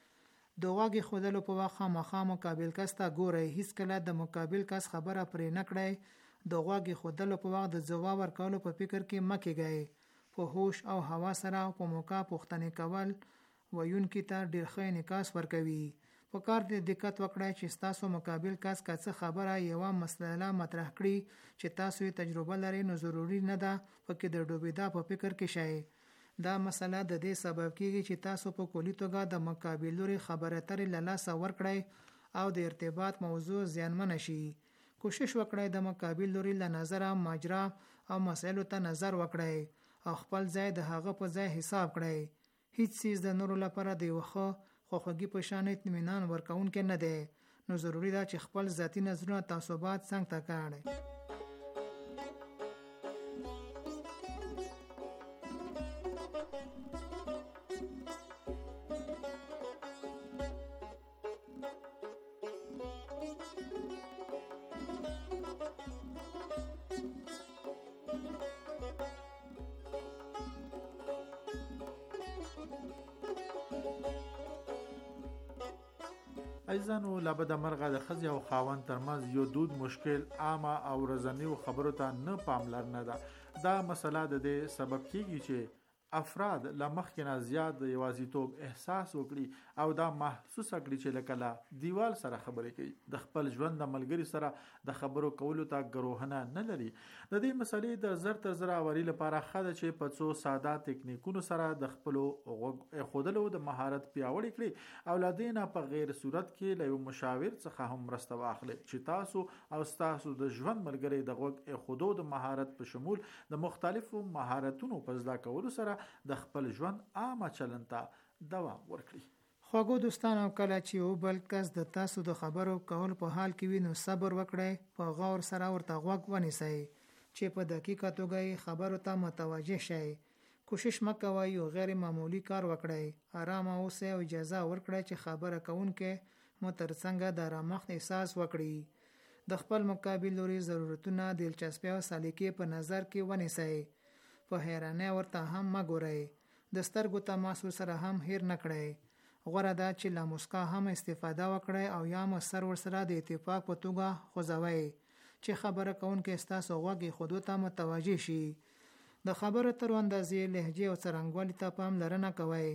[SPEAKER 6] د غوږ خودلو په وخت خامخا مقابل کس ته ګورئ، هیڅ کله د مقابل کس خبره پرې نه کړئ. د غوږ خودلو په وخت د ځواب ورکولو په فکر کې مه کېږئ. په هوش او هوا سره په موقع پوښتنې کول ویونکي ته ډېر ښه انعکاس ورکوي. په کار دې دقت وکړئ چې ستاسو مقابل کس که څه خبره یوه مسله مطرح کړي چې تاسو یې تجربه لرئ نو ضروري نه ده پکې د ډوبېدا په فکر کې شئ. دا مسله د دې سبب کیږي چې تاسو په کلي توګه د مقابل لوري خبره اترې له لاسه ورکړئ او د ارتباط موضوع زیانمنه شي. کوشش وکړئ د مقابل لوري له نظره ماجرا او مسایلو ته نظر وکړئ او خپل ځای د هغه په ځای حساب کړئ. هیڅ چیز د نورو لپاره د یو ښه خواخوږي په شان اطمینان ورکوونکی نه دی. نو ضروری ده چې خپل ذاتی نظرونه تعصبات څنګ ته کړئ.
[SPEAKER 4] ایزانو لابد مرغه د ښځې او خاوند ترمنځ یو دود مشکل عامه او ورځنیو خبرو ته نه پاملرنه ده. دا مسله د دې سبب کیږي چې افراد له مخکې نه زیات د یوازیتوب احساس وکړي او دا محسوسه کړي چې لکه له دیوال سره خبرې کوي. د خپل ژوند د ملګري سره د خبرو کولو ته ګروهنه نه لري. د دې مسلې د زر تر زر اوري لپاره ښه ده چې په څو ساده تکنیکونو سره د خپلو خودلو د مهارت پیاوړي کړي او له دې نه په غیر صورت کې له یو مشاور څخه هم مرسته واخلي چې تاسو او ستاسو د ژوند ملګري د غوږ خودو د مهارت په شمول د مختلفو مهارتونو په زده کولو سره د خپل ژوند عامه چلند ته دوام ورکړي.
[SPEAKER 6] خواږه دوستانو، کله چې یو بل کس د تاسو د خبرو کول په حال کې وي نو صبر وکړئ، په غور سره ورته غوږ ونیسئ چې په دقیقه توګه خبرو ته متوجه شئ. کوشش مه کوئ یو غیر معمولی کار وکړئ. آرام اوسئ او اجازه ورکړئ چې خبره کوونکی مو ترڅنګ د آرامښت احساس وکړي. د خپل مقابل لوري ضرورتونه، دلچسپي او سلیقې په نظر کې ونیسئ. په حیرانۍ ورته هم مه ګورئ. د سترګو تماسو سره هم هیر نه کړئ. غوره ده چې له مسکا هم استفاده وکړئ او یا هم سر ورسره د اتفاق په توګه خوځوئ چې خبره کوونکی ستاسو غوږ خودو ته متوجه شي. د خبرو تر اندازې لهجې او څرنګوالي ته پاملرنه کوئ.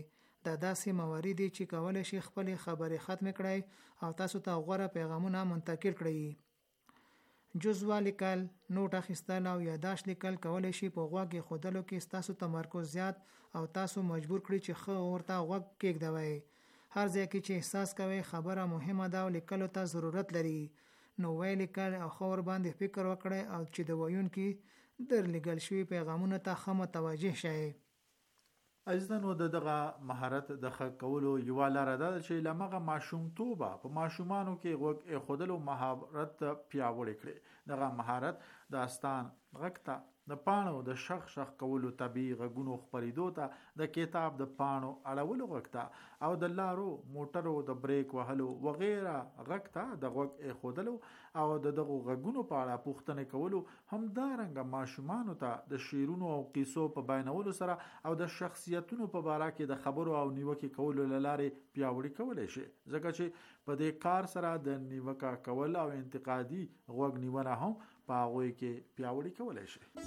[SPEAKER 6] دا داسې موارد دي چې کولی شي خپل خبرې ختم کړئ او تاسو ته غوره پیغامونه منتقل کړئ. جزوه لیکل، نوٹ اخیستل او یادداشت لیکل کولی شي په غوږ ایښودلو کې ستاسو تمرکز زیات او تاسو مجبور کړي چې ښه ورته غوږ کېږدوئ. هر ځای کې چې احساس کوئ خبره مهمه ده او لیکلو ته ضرورت لري، نو ویې لیکل او ښه ورباندې فکر وکړئ او چې د ویونکي درلیږل شوي پیغامونو ته ښه متوجه شئ.
[SPEAKER 4] عزیزانو، دغه مهارت د ښه کولو یوه لاره ده چې له هغه ماشومتوبه په ماشومانو کې غوږ ایښودلو مهارت پیاوړی کړي. دغه مهارت د استان غږ ته، د پاڼو د شخ کولو، طبیعي غږونو خپرېدو ته، د کتاب د پاڼو اړولو غږ ته او د لارو موټرو د بریک وهلو وغیره غږ ته د غوږ ایښودلو او دغه غږونو په اړه پوښتنې کولو، همدارنګه ماشومانو ته د شعرونو او قصو په بیانولو سره او د شخصیتونو په باره کې د خبرو او نیوکې کولو له لارې پیاوړي کولی شي، ځکه چې په دې کار سره د نیوکه کول او انتقادي غوږ نیونه هم په هغوی کې پیاوړي کولی شي.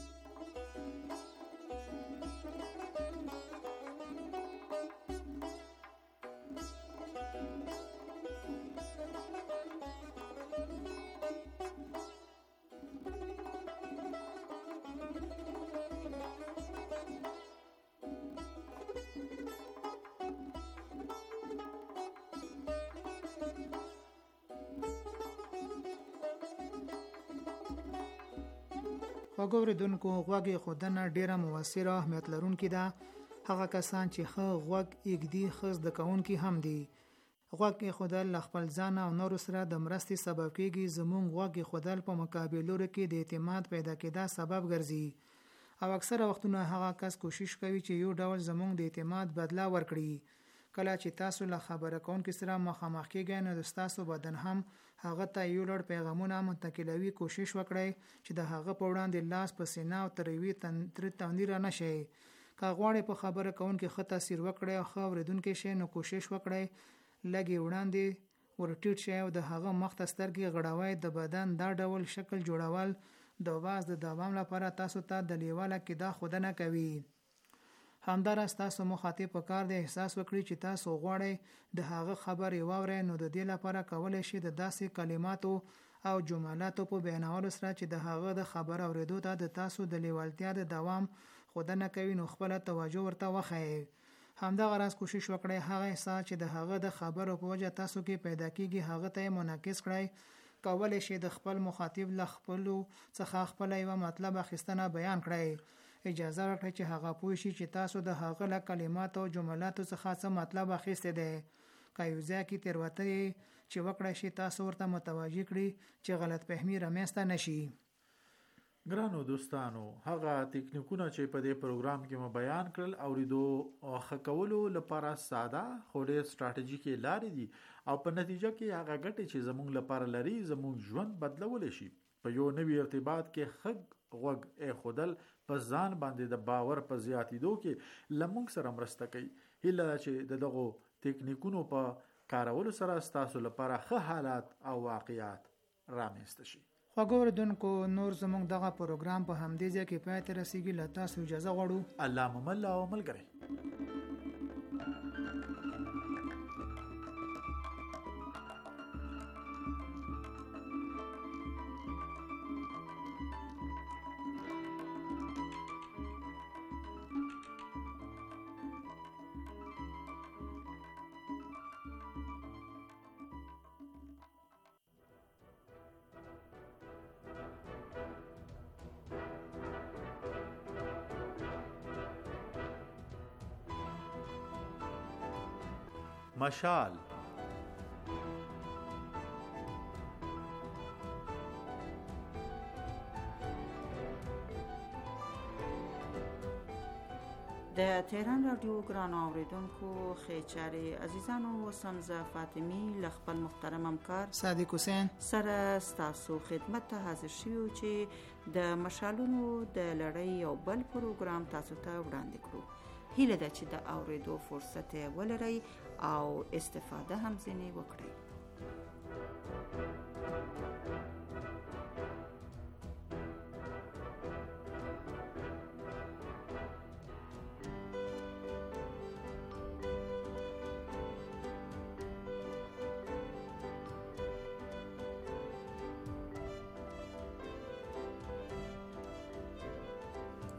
[SPEAKER 6] خوږو اورېدونکو، غوږ ایښودنه ډیره مؤثره او اهمیت لرونکې ده. هغه کسان چې ښه غوږ ایږدي ښه زده کوونکي هم دي. غوږ ایښودل له خپل ځان او نورو سره د مرستې سبب کېږي. زموږ غوږ ایښودل په مقابلو کې د اعتماد پیدا کېدا سبب ګرځي او اکثره وختونه هغه کس کوشش کوي چې یو ډول زموږ د اعتماد بدله ورکړي. کله چې تاسو له خبره کوونکي سره مخامخ کېږئ، نو ستاسو بدن هم هغه ته یو لړ پیغامونه منتقلوي. کوشش وکړئ چې د هغه په وړاندې لاس په سینه او تر یوې تندي را نشئ. که غواړئ په خبره کوونکي ښه تاثیر وکړئ او ښه اورېدونکي شئ، نو کوشش وکړئ لږې وړاندې ورټیټ شئ او د هغه مخ ته سترګې غړوئ. د بدن دا ډول شکل جوړول د واز د دوام لپاره تاسو ته د لیواله کېدا ښودنه کوي. همداراز تاسو مخاطب په کار دی احساس وکړي چې تاسو غواړئ د هغه خبرې واورئ، نو د دې لپاره کولی شئ د داسې کلماتو او جملاتو په بیانولو سره چې د هغه د خبر اورېدو ته د تاسو د لیوالتیا د دوام ښودنه کوي، نو خپله توجه ورته وښایئ. همدغه راز کوشش وکړئ هغه احساس چې د هغه د خبرو په وجه تاسو کې پیدا کېږي هغه ته منعکس کړئ. کولی شئ د خپل مخاطب له خپلو څخه خپله یوه مطلب اخیستنه بیان کړئ. اجازه ورکړئ چې هغه پوه شي چې تاسو د هغه له کلماتو او جملاتو څخه څه مطلب اخیستی دی. که یو ځای کې تېروتنې چې وکړی شي تاسو ورته متوجه کړي چې غلط فهمي رامنځته نشي.
[SPEAKER 4] ګرانو دوستانو، هغه تکنیکونه چې په دې پروګرام کې مو بیان کړل اوریدو او ښه کولو لپاره ساده خو ډېر ستراتیژیکې لارې دي او په نتیجه کې هغه ګټې چې زموږ لپاره لري زموږ ژوند بدلولی شي. په یو نوي ارتباط کې ښه غوږ ایښودل په ځان باندې د باور په زیاتېدو کې له موږ سره مرسته کوي. هیله ده چې دغو تکنیکونو په کارولو سره ستاسو لپاره ښه حالات او واقعیات رامنځته شي.
[SPEAKER 6] خوږو اورېدونکو، نور زموږ دغه پروګرام په همدې ځای کې پای ته رسیږي. له تاسو اجازه غواړو.
[SPEAKER 4] الله ممل او ملګری. مشال
[SPEAKER 5] د تهران رادیو ګرانو اوریدونکو خیچاري عزیزانو، سمزه فاطمی ل خپل محترم همکار
[SPEAKER 6] صادق حسین
[SPEAKER 5] سره ستاسو خدمت ته حاضر شوو چې د مشالونو د لړۍ یو بل پروګرام تاسو ته وړاندې کړو. هیله ده چې د اوریدو فرصت ولرئ او استفاده هم ځینې وکړئ.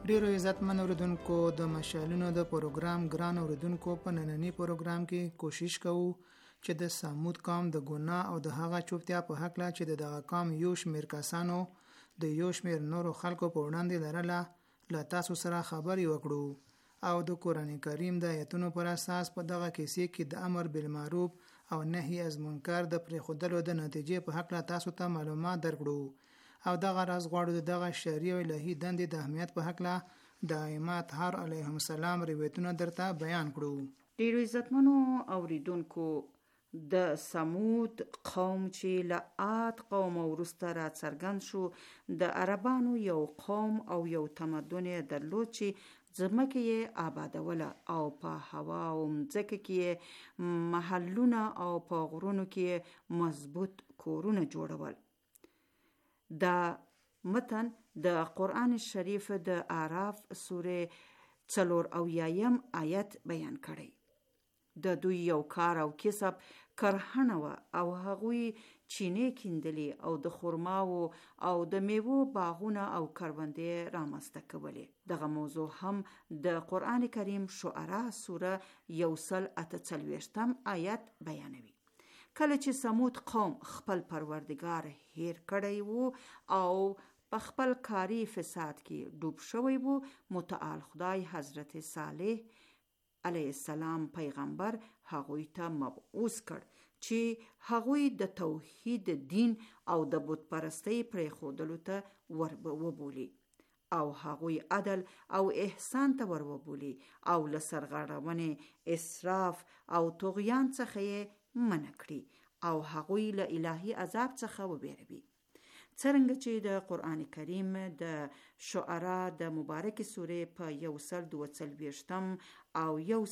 [SPEAKER 6] ډیرو عزتمن اوریدونکو د مشالونو د پروګرام ګران اوریدونکو په نننی پروګرام کې کوشش کوو چې د سمود قوم د ګناه او د هغه چوپتیا په حق لا چې دغه قوم یو شمیر کسانو د یو شمیر نورو خلکو په وړاندې لرله له تاسو سره خبرې وکړو او د قران کریم د آیتونو پر اساس په دغه کیسې کې د امر بالمعروف او نهي از منکر د پرېښودلو د نتیجې په حق لا تاسو ته معلومات درکړو او دغه راز غواړو دغه شرعي او الهي دندې د اهمیت په حق لا د ائمه طاهر علیهم السلام روایتونه درته بیان کړو.
[SPEAKER 5] ډیرو عزتمنو اوریدونکو د سمود قوم چې له عاد قوم وروسته را څرګند شو د عربانو یو قوم او یو تمدن درلود چې ځمکه یې آبادوله او په هوا او مځکه کې محلونه او په غرونو کې مضبوط کورونه جوړول. دا متن د قرآن شریف د اعراف سوره 4 آیت بیان کړی. د دوی یو کار او کسب کرهنه و او هغوی چینې کیندلی او د خرماو او د میوو باغونه او کروندې رامنځته کولې. دغه موضوع هم د قرآن کریم شعراء سوره 148 آیت بیانوي. کله چې سمود قوم خپل پروردگار هیر کړی وو او په خپل کاری فساد کې ډوب شوی وو، متعال خدای حضرت صالح علیه السلام پیغمبر هغوی ته مبعوث کړ چې هغوی د توحید دین او د بت پرستی پرېښودلو ته وبولي او هغوی عدل او احسان ته وربولي او له سرغړونې، اسراف او طغیان څخه یې منع کړي او هغوی له الهي عذاب څخه وبېروي. څرنګه چې د قرآن کریم د شعراء د مبارک سورې په 142 او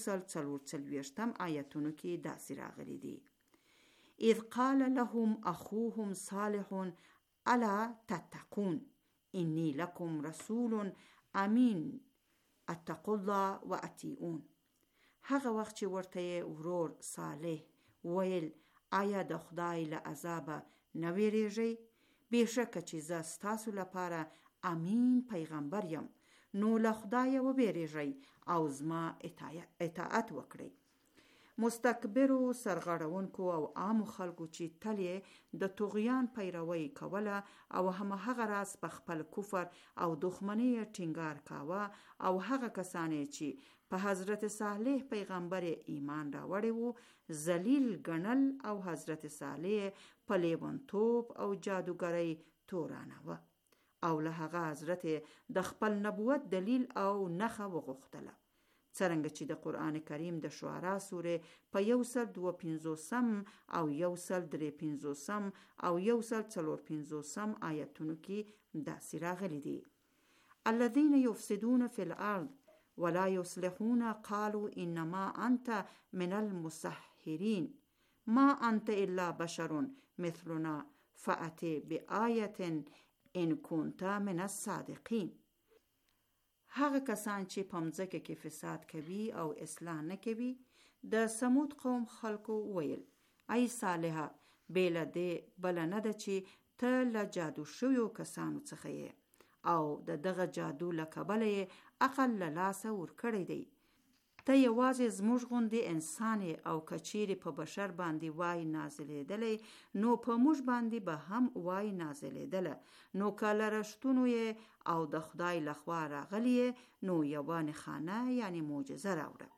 [SPEAKER 5] 144 آیتونو کې داسې راغلي دي: اذ قال لهم اخوهم صالح الا تتقون انی لکم رسول امین اتقوا الله واطیعون. هغه وخت چې ورته ورور صالح ویل آیا د خدای له عذابه نه ویریږئ؟ بېشکه چې زه ستاسو لپاره امین پیغمبر یم، نو له خدایه وبېریږئ او زما اطاعت وکړئ. مستکبرو، سرغړونکو او عامو خلکو چې تل یې د طغیان پیروي کوله او هماغه راز په خپل کفر او دښمنۍ ټینګار کاوه او هغه کسان چې په حضرت صالح پیغمبر ایمان راوړی وو ذلیل ګڼل او حضرت صالح په لیونتوب او جادوګرۍ تورانوه او له هغه حضرت د خپل نبوت دلیل او نښه وغوښتله. څرنګه چې د قرآن کریم د شعراء سوره په 152 او 153 او 154 آیتونو کې داسې راغلي دي: الذين يفسدون في الارض ولا يصلحون قالوا انما انت من المسحرين ما انت الا بشر مثلنا فأت بآیة ان كنت من الصادقین. هغه کسان چې په مځکه کې فساد کوي او اصلاح نه کوي، د سمود قوم خلکو ویل: ای صالحه، بېله دې بله نه ده چې ته له جادو شویو کسانو څخه یې او د دغه جادو له کبله یې عقل له لاسه ورکړی دی. ته یوازې زموږ غوندې انسان او کچیرې په بشر باندې وای نازلېدلی، نو په موږ باندې به هم وای نازلېدله. نو که له رښتونو یې او د خدای لخوا راغلی یې، نو یوه نښانه یعنی معجزه راوړه.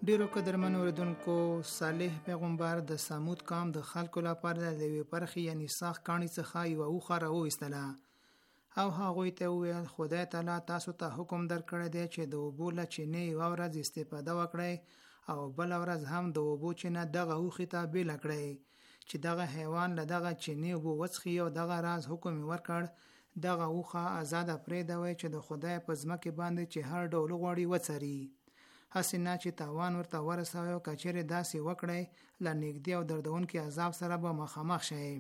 [SPEAKER 6] ډیرو قدرمنو اوریدونکو، صالح پیغمبر د سمود قوم د خلکو لپاره د یوې برخې یعنی ساخ کاڼي څخه یوه اوښه راوویستله او هغوی ته وویل خدای تعالی تاسو ته حکم درکړی دی چې د اوبو له چینې یوه ورځ استفاده وکړئ او بله ورځ هم د اوبو چینه دغه اوښې ته بیله کړئ چې دغه حیوان له دغه چینې اوبه وڅښي او دغه راز حکم یې ورکړ دغه اوښه ازاده پرېږدوئ چې د خدای په ځمکې باندې چې هر ډول غواړي وڅري. هسې نه چې تاوان ورته ورسوي او که چیرې داسې وکړئ له نږدې او دردونکي عذاب سره به مخامخ شئ.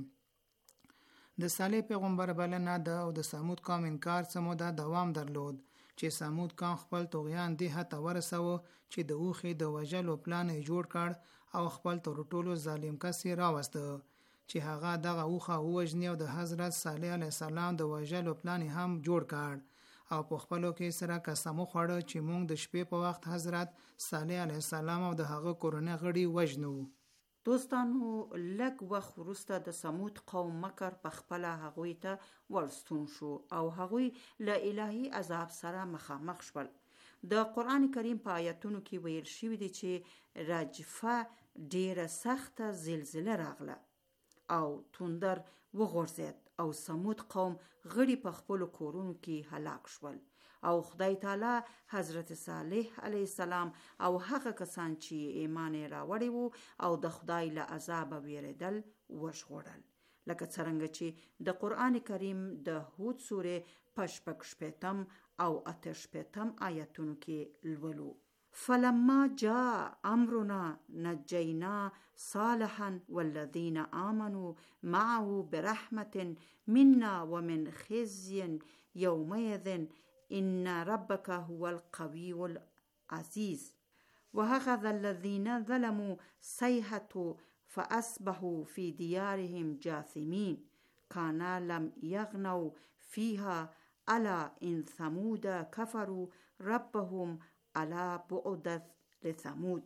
[SPEAKER 6] د صالح پیغمبر بلنه ده او د سمود قوم انکار څه موده دوام درلود چې سمود قوم خپل طغیان دې حد ته ورسوه چې د اوښې د وژلو پلان یې جوړ کړ او خپل تر ټولو ظالم کس یې راوسته چې هغه دغه اوښه ووژني او د حضرت صالح علیه السلام د وژلو پلان یې هم جوړ کړ او په خپلو کې سره قسم وخوړه چې موږ د شپې په وخت حضرت صالح علیه السلام او د هغه کورنۍ غړي وژنو.
[SPEAKER 5] دوستانو، لږ وخت وروسته د سمود قوم مکر په خپله هغوی ته ورستون شو او هغوی له الهي عذاب سره مخامخ شول. د قرآن کریم په آیتونو کې ویل شوي دي چې رجفه ډیره سخته زلزله راغله او توندر وغورځید او سمود قوم غړي په خپلو کورونو کې هلاک شول او خدای تعالی حضرت صالح علیه السلام او هغه کسان چې ایمان یې راوړی وو او د خدای له عذابه ویریدل وژغورل، لکه څرنګه چې د قرآن کریم د هود سورې په 66 او 68 آیتونو کې لولو. فلما جاء امرنا نجینا صالحا والذین آمنوا معه برحمة منا ومن خزي يومئذ إن ربك هو القوي العزيز وأخذ الذين ظلموا صيحة فأصبحوا في ديارهم جاثمين كان لم يغنوا فيها ألا إن ثمود كفروا ربهم ألا بعدت لثمود.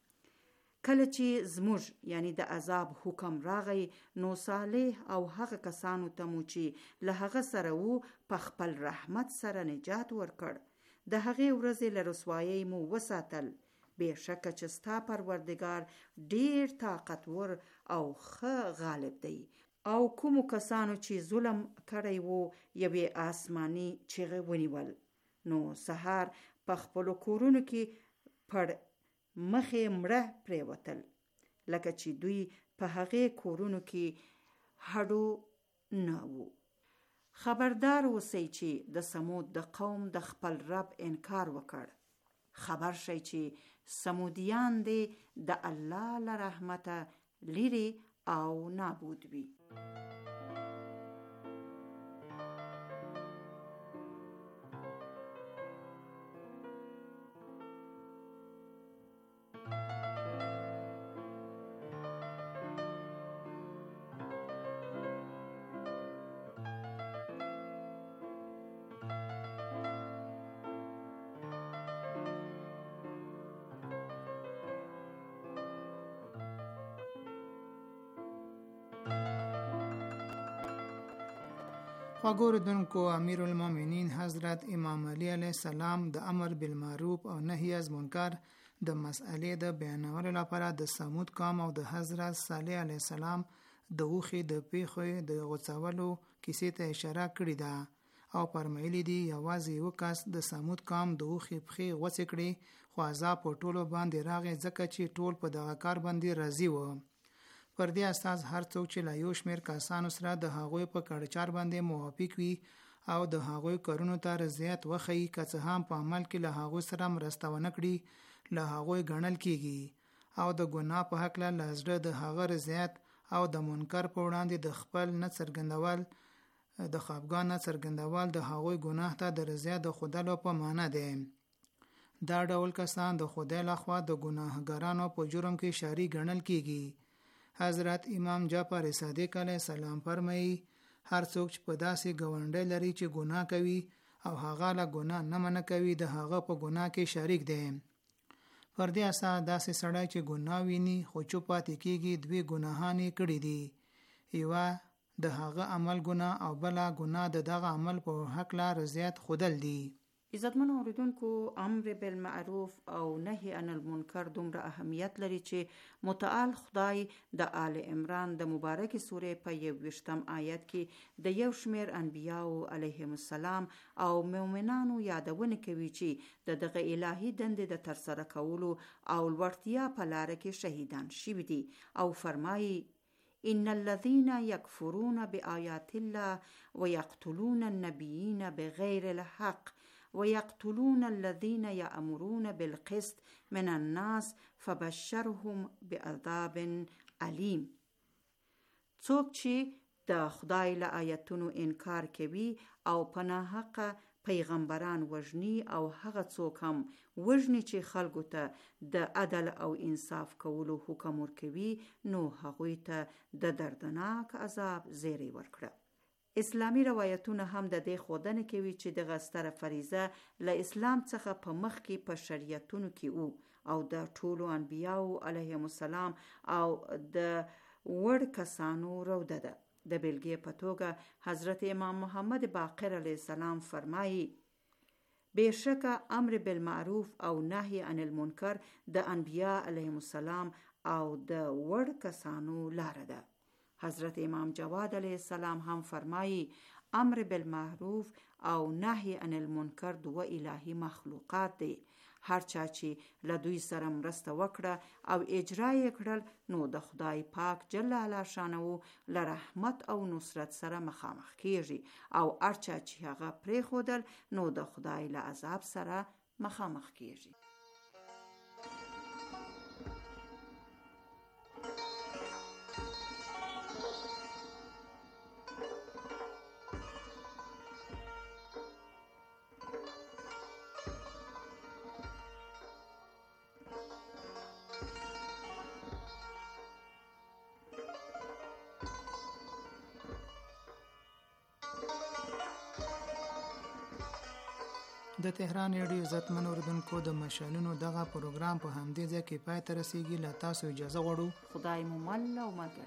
[SPEAKER 5] کله چې زموږ یعنی د عذاب حکم راغی نو صالح او هغه کسانو ته مو چې له هغه سره وو په خپل رحمت سره نجات ورکړ. د هغې ورځې له رسوایۍ مو وساتل. بېشکه چې ستا پروردګار ډېر طاقتور او ښه غالب دی. او کومو کسانو چې ظلم کړی وو یوې آسماني چیغې ونیول نو سهار په خپلو کورونو کې پړ مخې مړه پریوتل لکه چې دوی په هغې کورونو کې هډو نه وو. خبردار اوسئ چې د سمود د قوم د خپل رب انکار وکړ. خبر شئ چې سمودیان دې د الله له رحمته لرې او نابود وي.
[SPEAKER 6] خواږه اوریدونکو، امیر المؤمنین حضرت امام علی علیه السلام د امر بالمعروف او نهی از منکر د مسئلې د بیانولو لپاره د سمود قوم او د حضرت صالح علیه السلام د اوښې د پیښې د غوڅولو کیسې ته اشاره کړې ده او فرمایلي دي یوازې یو کس د سمود قوم د اوښې پښې غوڅې کړې خو عذاب په ټولو باندې راغی ځکه چې ټول په دغه کار باندې راضي وو. پر دې اساس هر څوک چې لا یو شمېر کسانو سره د هغوی په کړچار باندې موافق وي او د هغوی کارونو ته رضایت وښیي که څه هم په عمل کې له هغوی سره مرسته ونه کړي له هغوی ګڼل کیږي او د ګناه په هکله له زړه د هغه رضایت او د منکر په وړاندې د خپل نه څرګندول د خفګان نه څرګندول د هغوی ګناه ته د رضایت د ښودلو په معنا دی. دا ډول کسان د خدای لخوا د ګناهګارانو په جرم کې شریک ګڼل کیږي. حضرت امام جعفر صادق علیه السلام فرمایي هر څوک چې په داسې ګاونډی لري چې ګناه کوي او هغه له ګناه نه منع کوي د هغه په ګناه کې شریک دی. پر دې اساس داسې سړی چې ګناه ویني خو چوپ پاتې کیږي دوی ګناهانې کړي دي. یوه د هغه عمل ګناه او بله ګناه د دغه عمل په هکله رضایت ښودل دي.
[SPEAKER 5] عزتمن اوریدونکو، امر بالمعروف او نهی عن المنکر دومره اهمیت لري چې متعال خدای د آل عمران د مبارک سورې په 21 آیت کې د یو شمیر انبیاو علیهم السلام او مؤمنانو یادونه کوي چې دغه الهي دندې د ترسره کولو او لوړتیا په لار کې شهیدان شوي دي او فرمایي ان الذين يكفرون بآيات الله ويقتلون النبيين بغير الحق ويقتلون الذين يأمرون بالقسط من الناس فبشرهم بعذاب علیم. څوک چې د خدای له آیتونو انکار کوي او په ناحقه پیغمبران وژني او هغه څوک هم وژني چې خلکو ته د عدل او انصاف کولو حکم ورکوي، نو هغوی ته د دردناک عذاب زیری ورکړه. اسلامی روایتونه هم د دې ښودنه کوي چې دغه ستره فریضه له اسلام څخه په مخ کې په شریعتونو کې وو او د ټولو انبیاو علیهم السلام او د وړ کسانو روده ده. د بیلګې په توګه حضرت امام محمد باقر علیه السلام فرمایي بېشکه امر بالمعروف او نهی عن المنکر د انبیا علیهم السلام او د وړ کسانو لاره ده. حضرت امام جواد علیه السلام هم فرمایي امر بالمعروف او نهی عن المنکر دوه الهی مخلوقات دي. هر چا چې له دوی سره مرسته وکړه او اجرا یې کړل، نو د خدای پاک جل علا شانه له رحمت او نصرت سره مخامخ کیږي او هر چا چې هغه پرېښودل، نو د خدای له عذاب سره مخامخ کیږي.
[SPEAKER 6] د تهران رادیو عزتمن اوریدونکو، د مشالونو دغه پروګرام په همدې ځای کې پای ته رسیږي. له تاسو اجازه غواړو.
[SPEAKER 5] خدای مو مل او ملګری.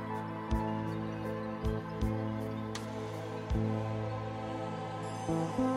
[SPEAKER 7] Thank you.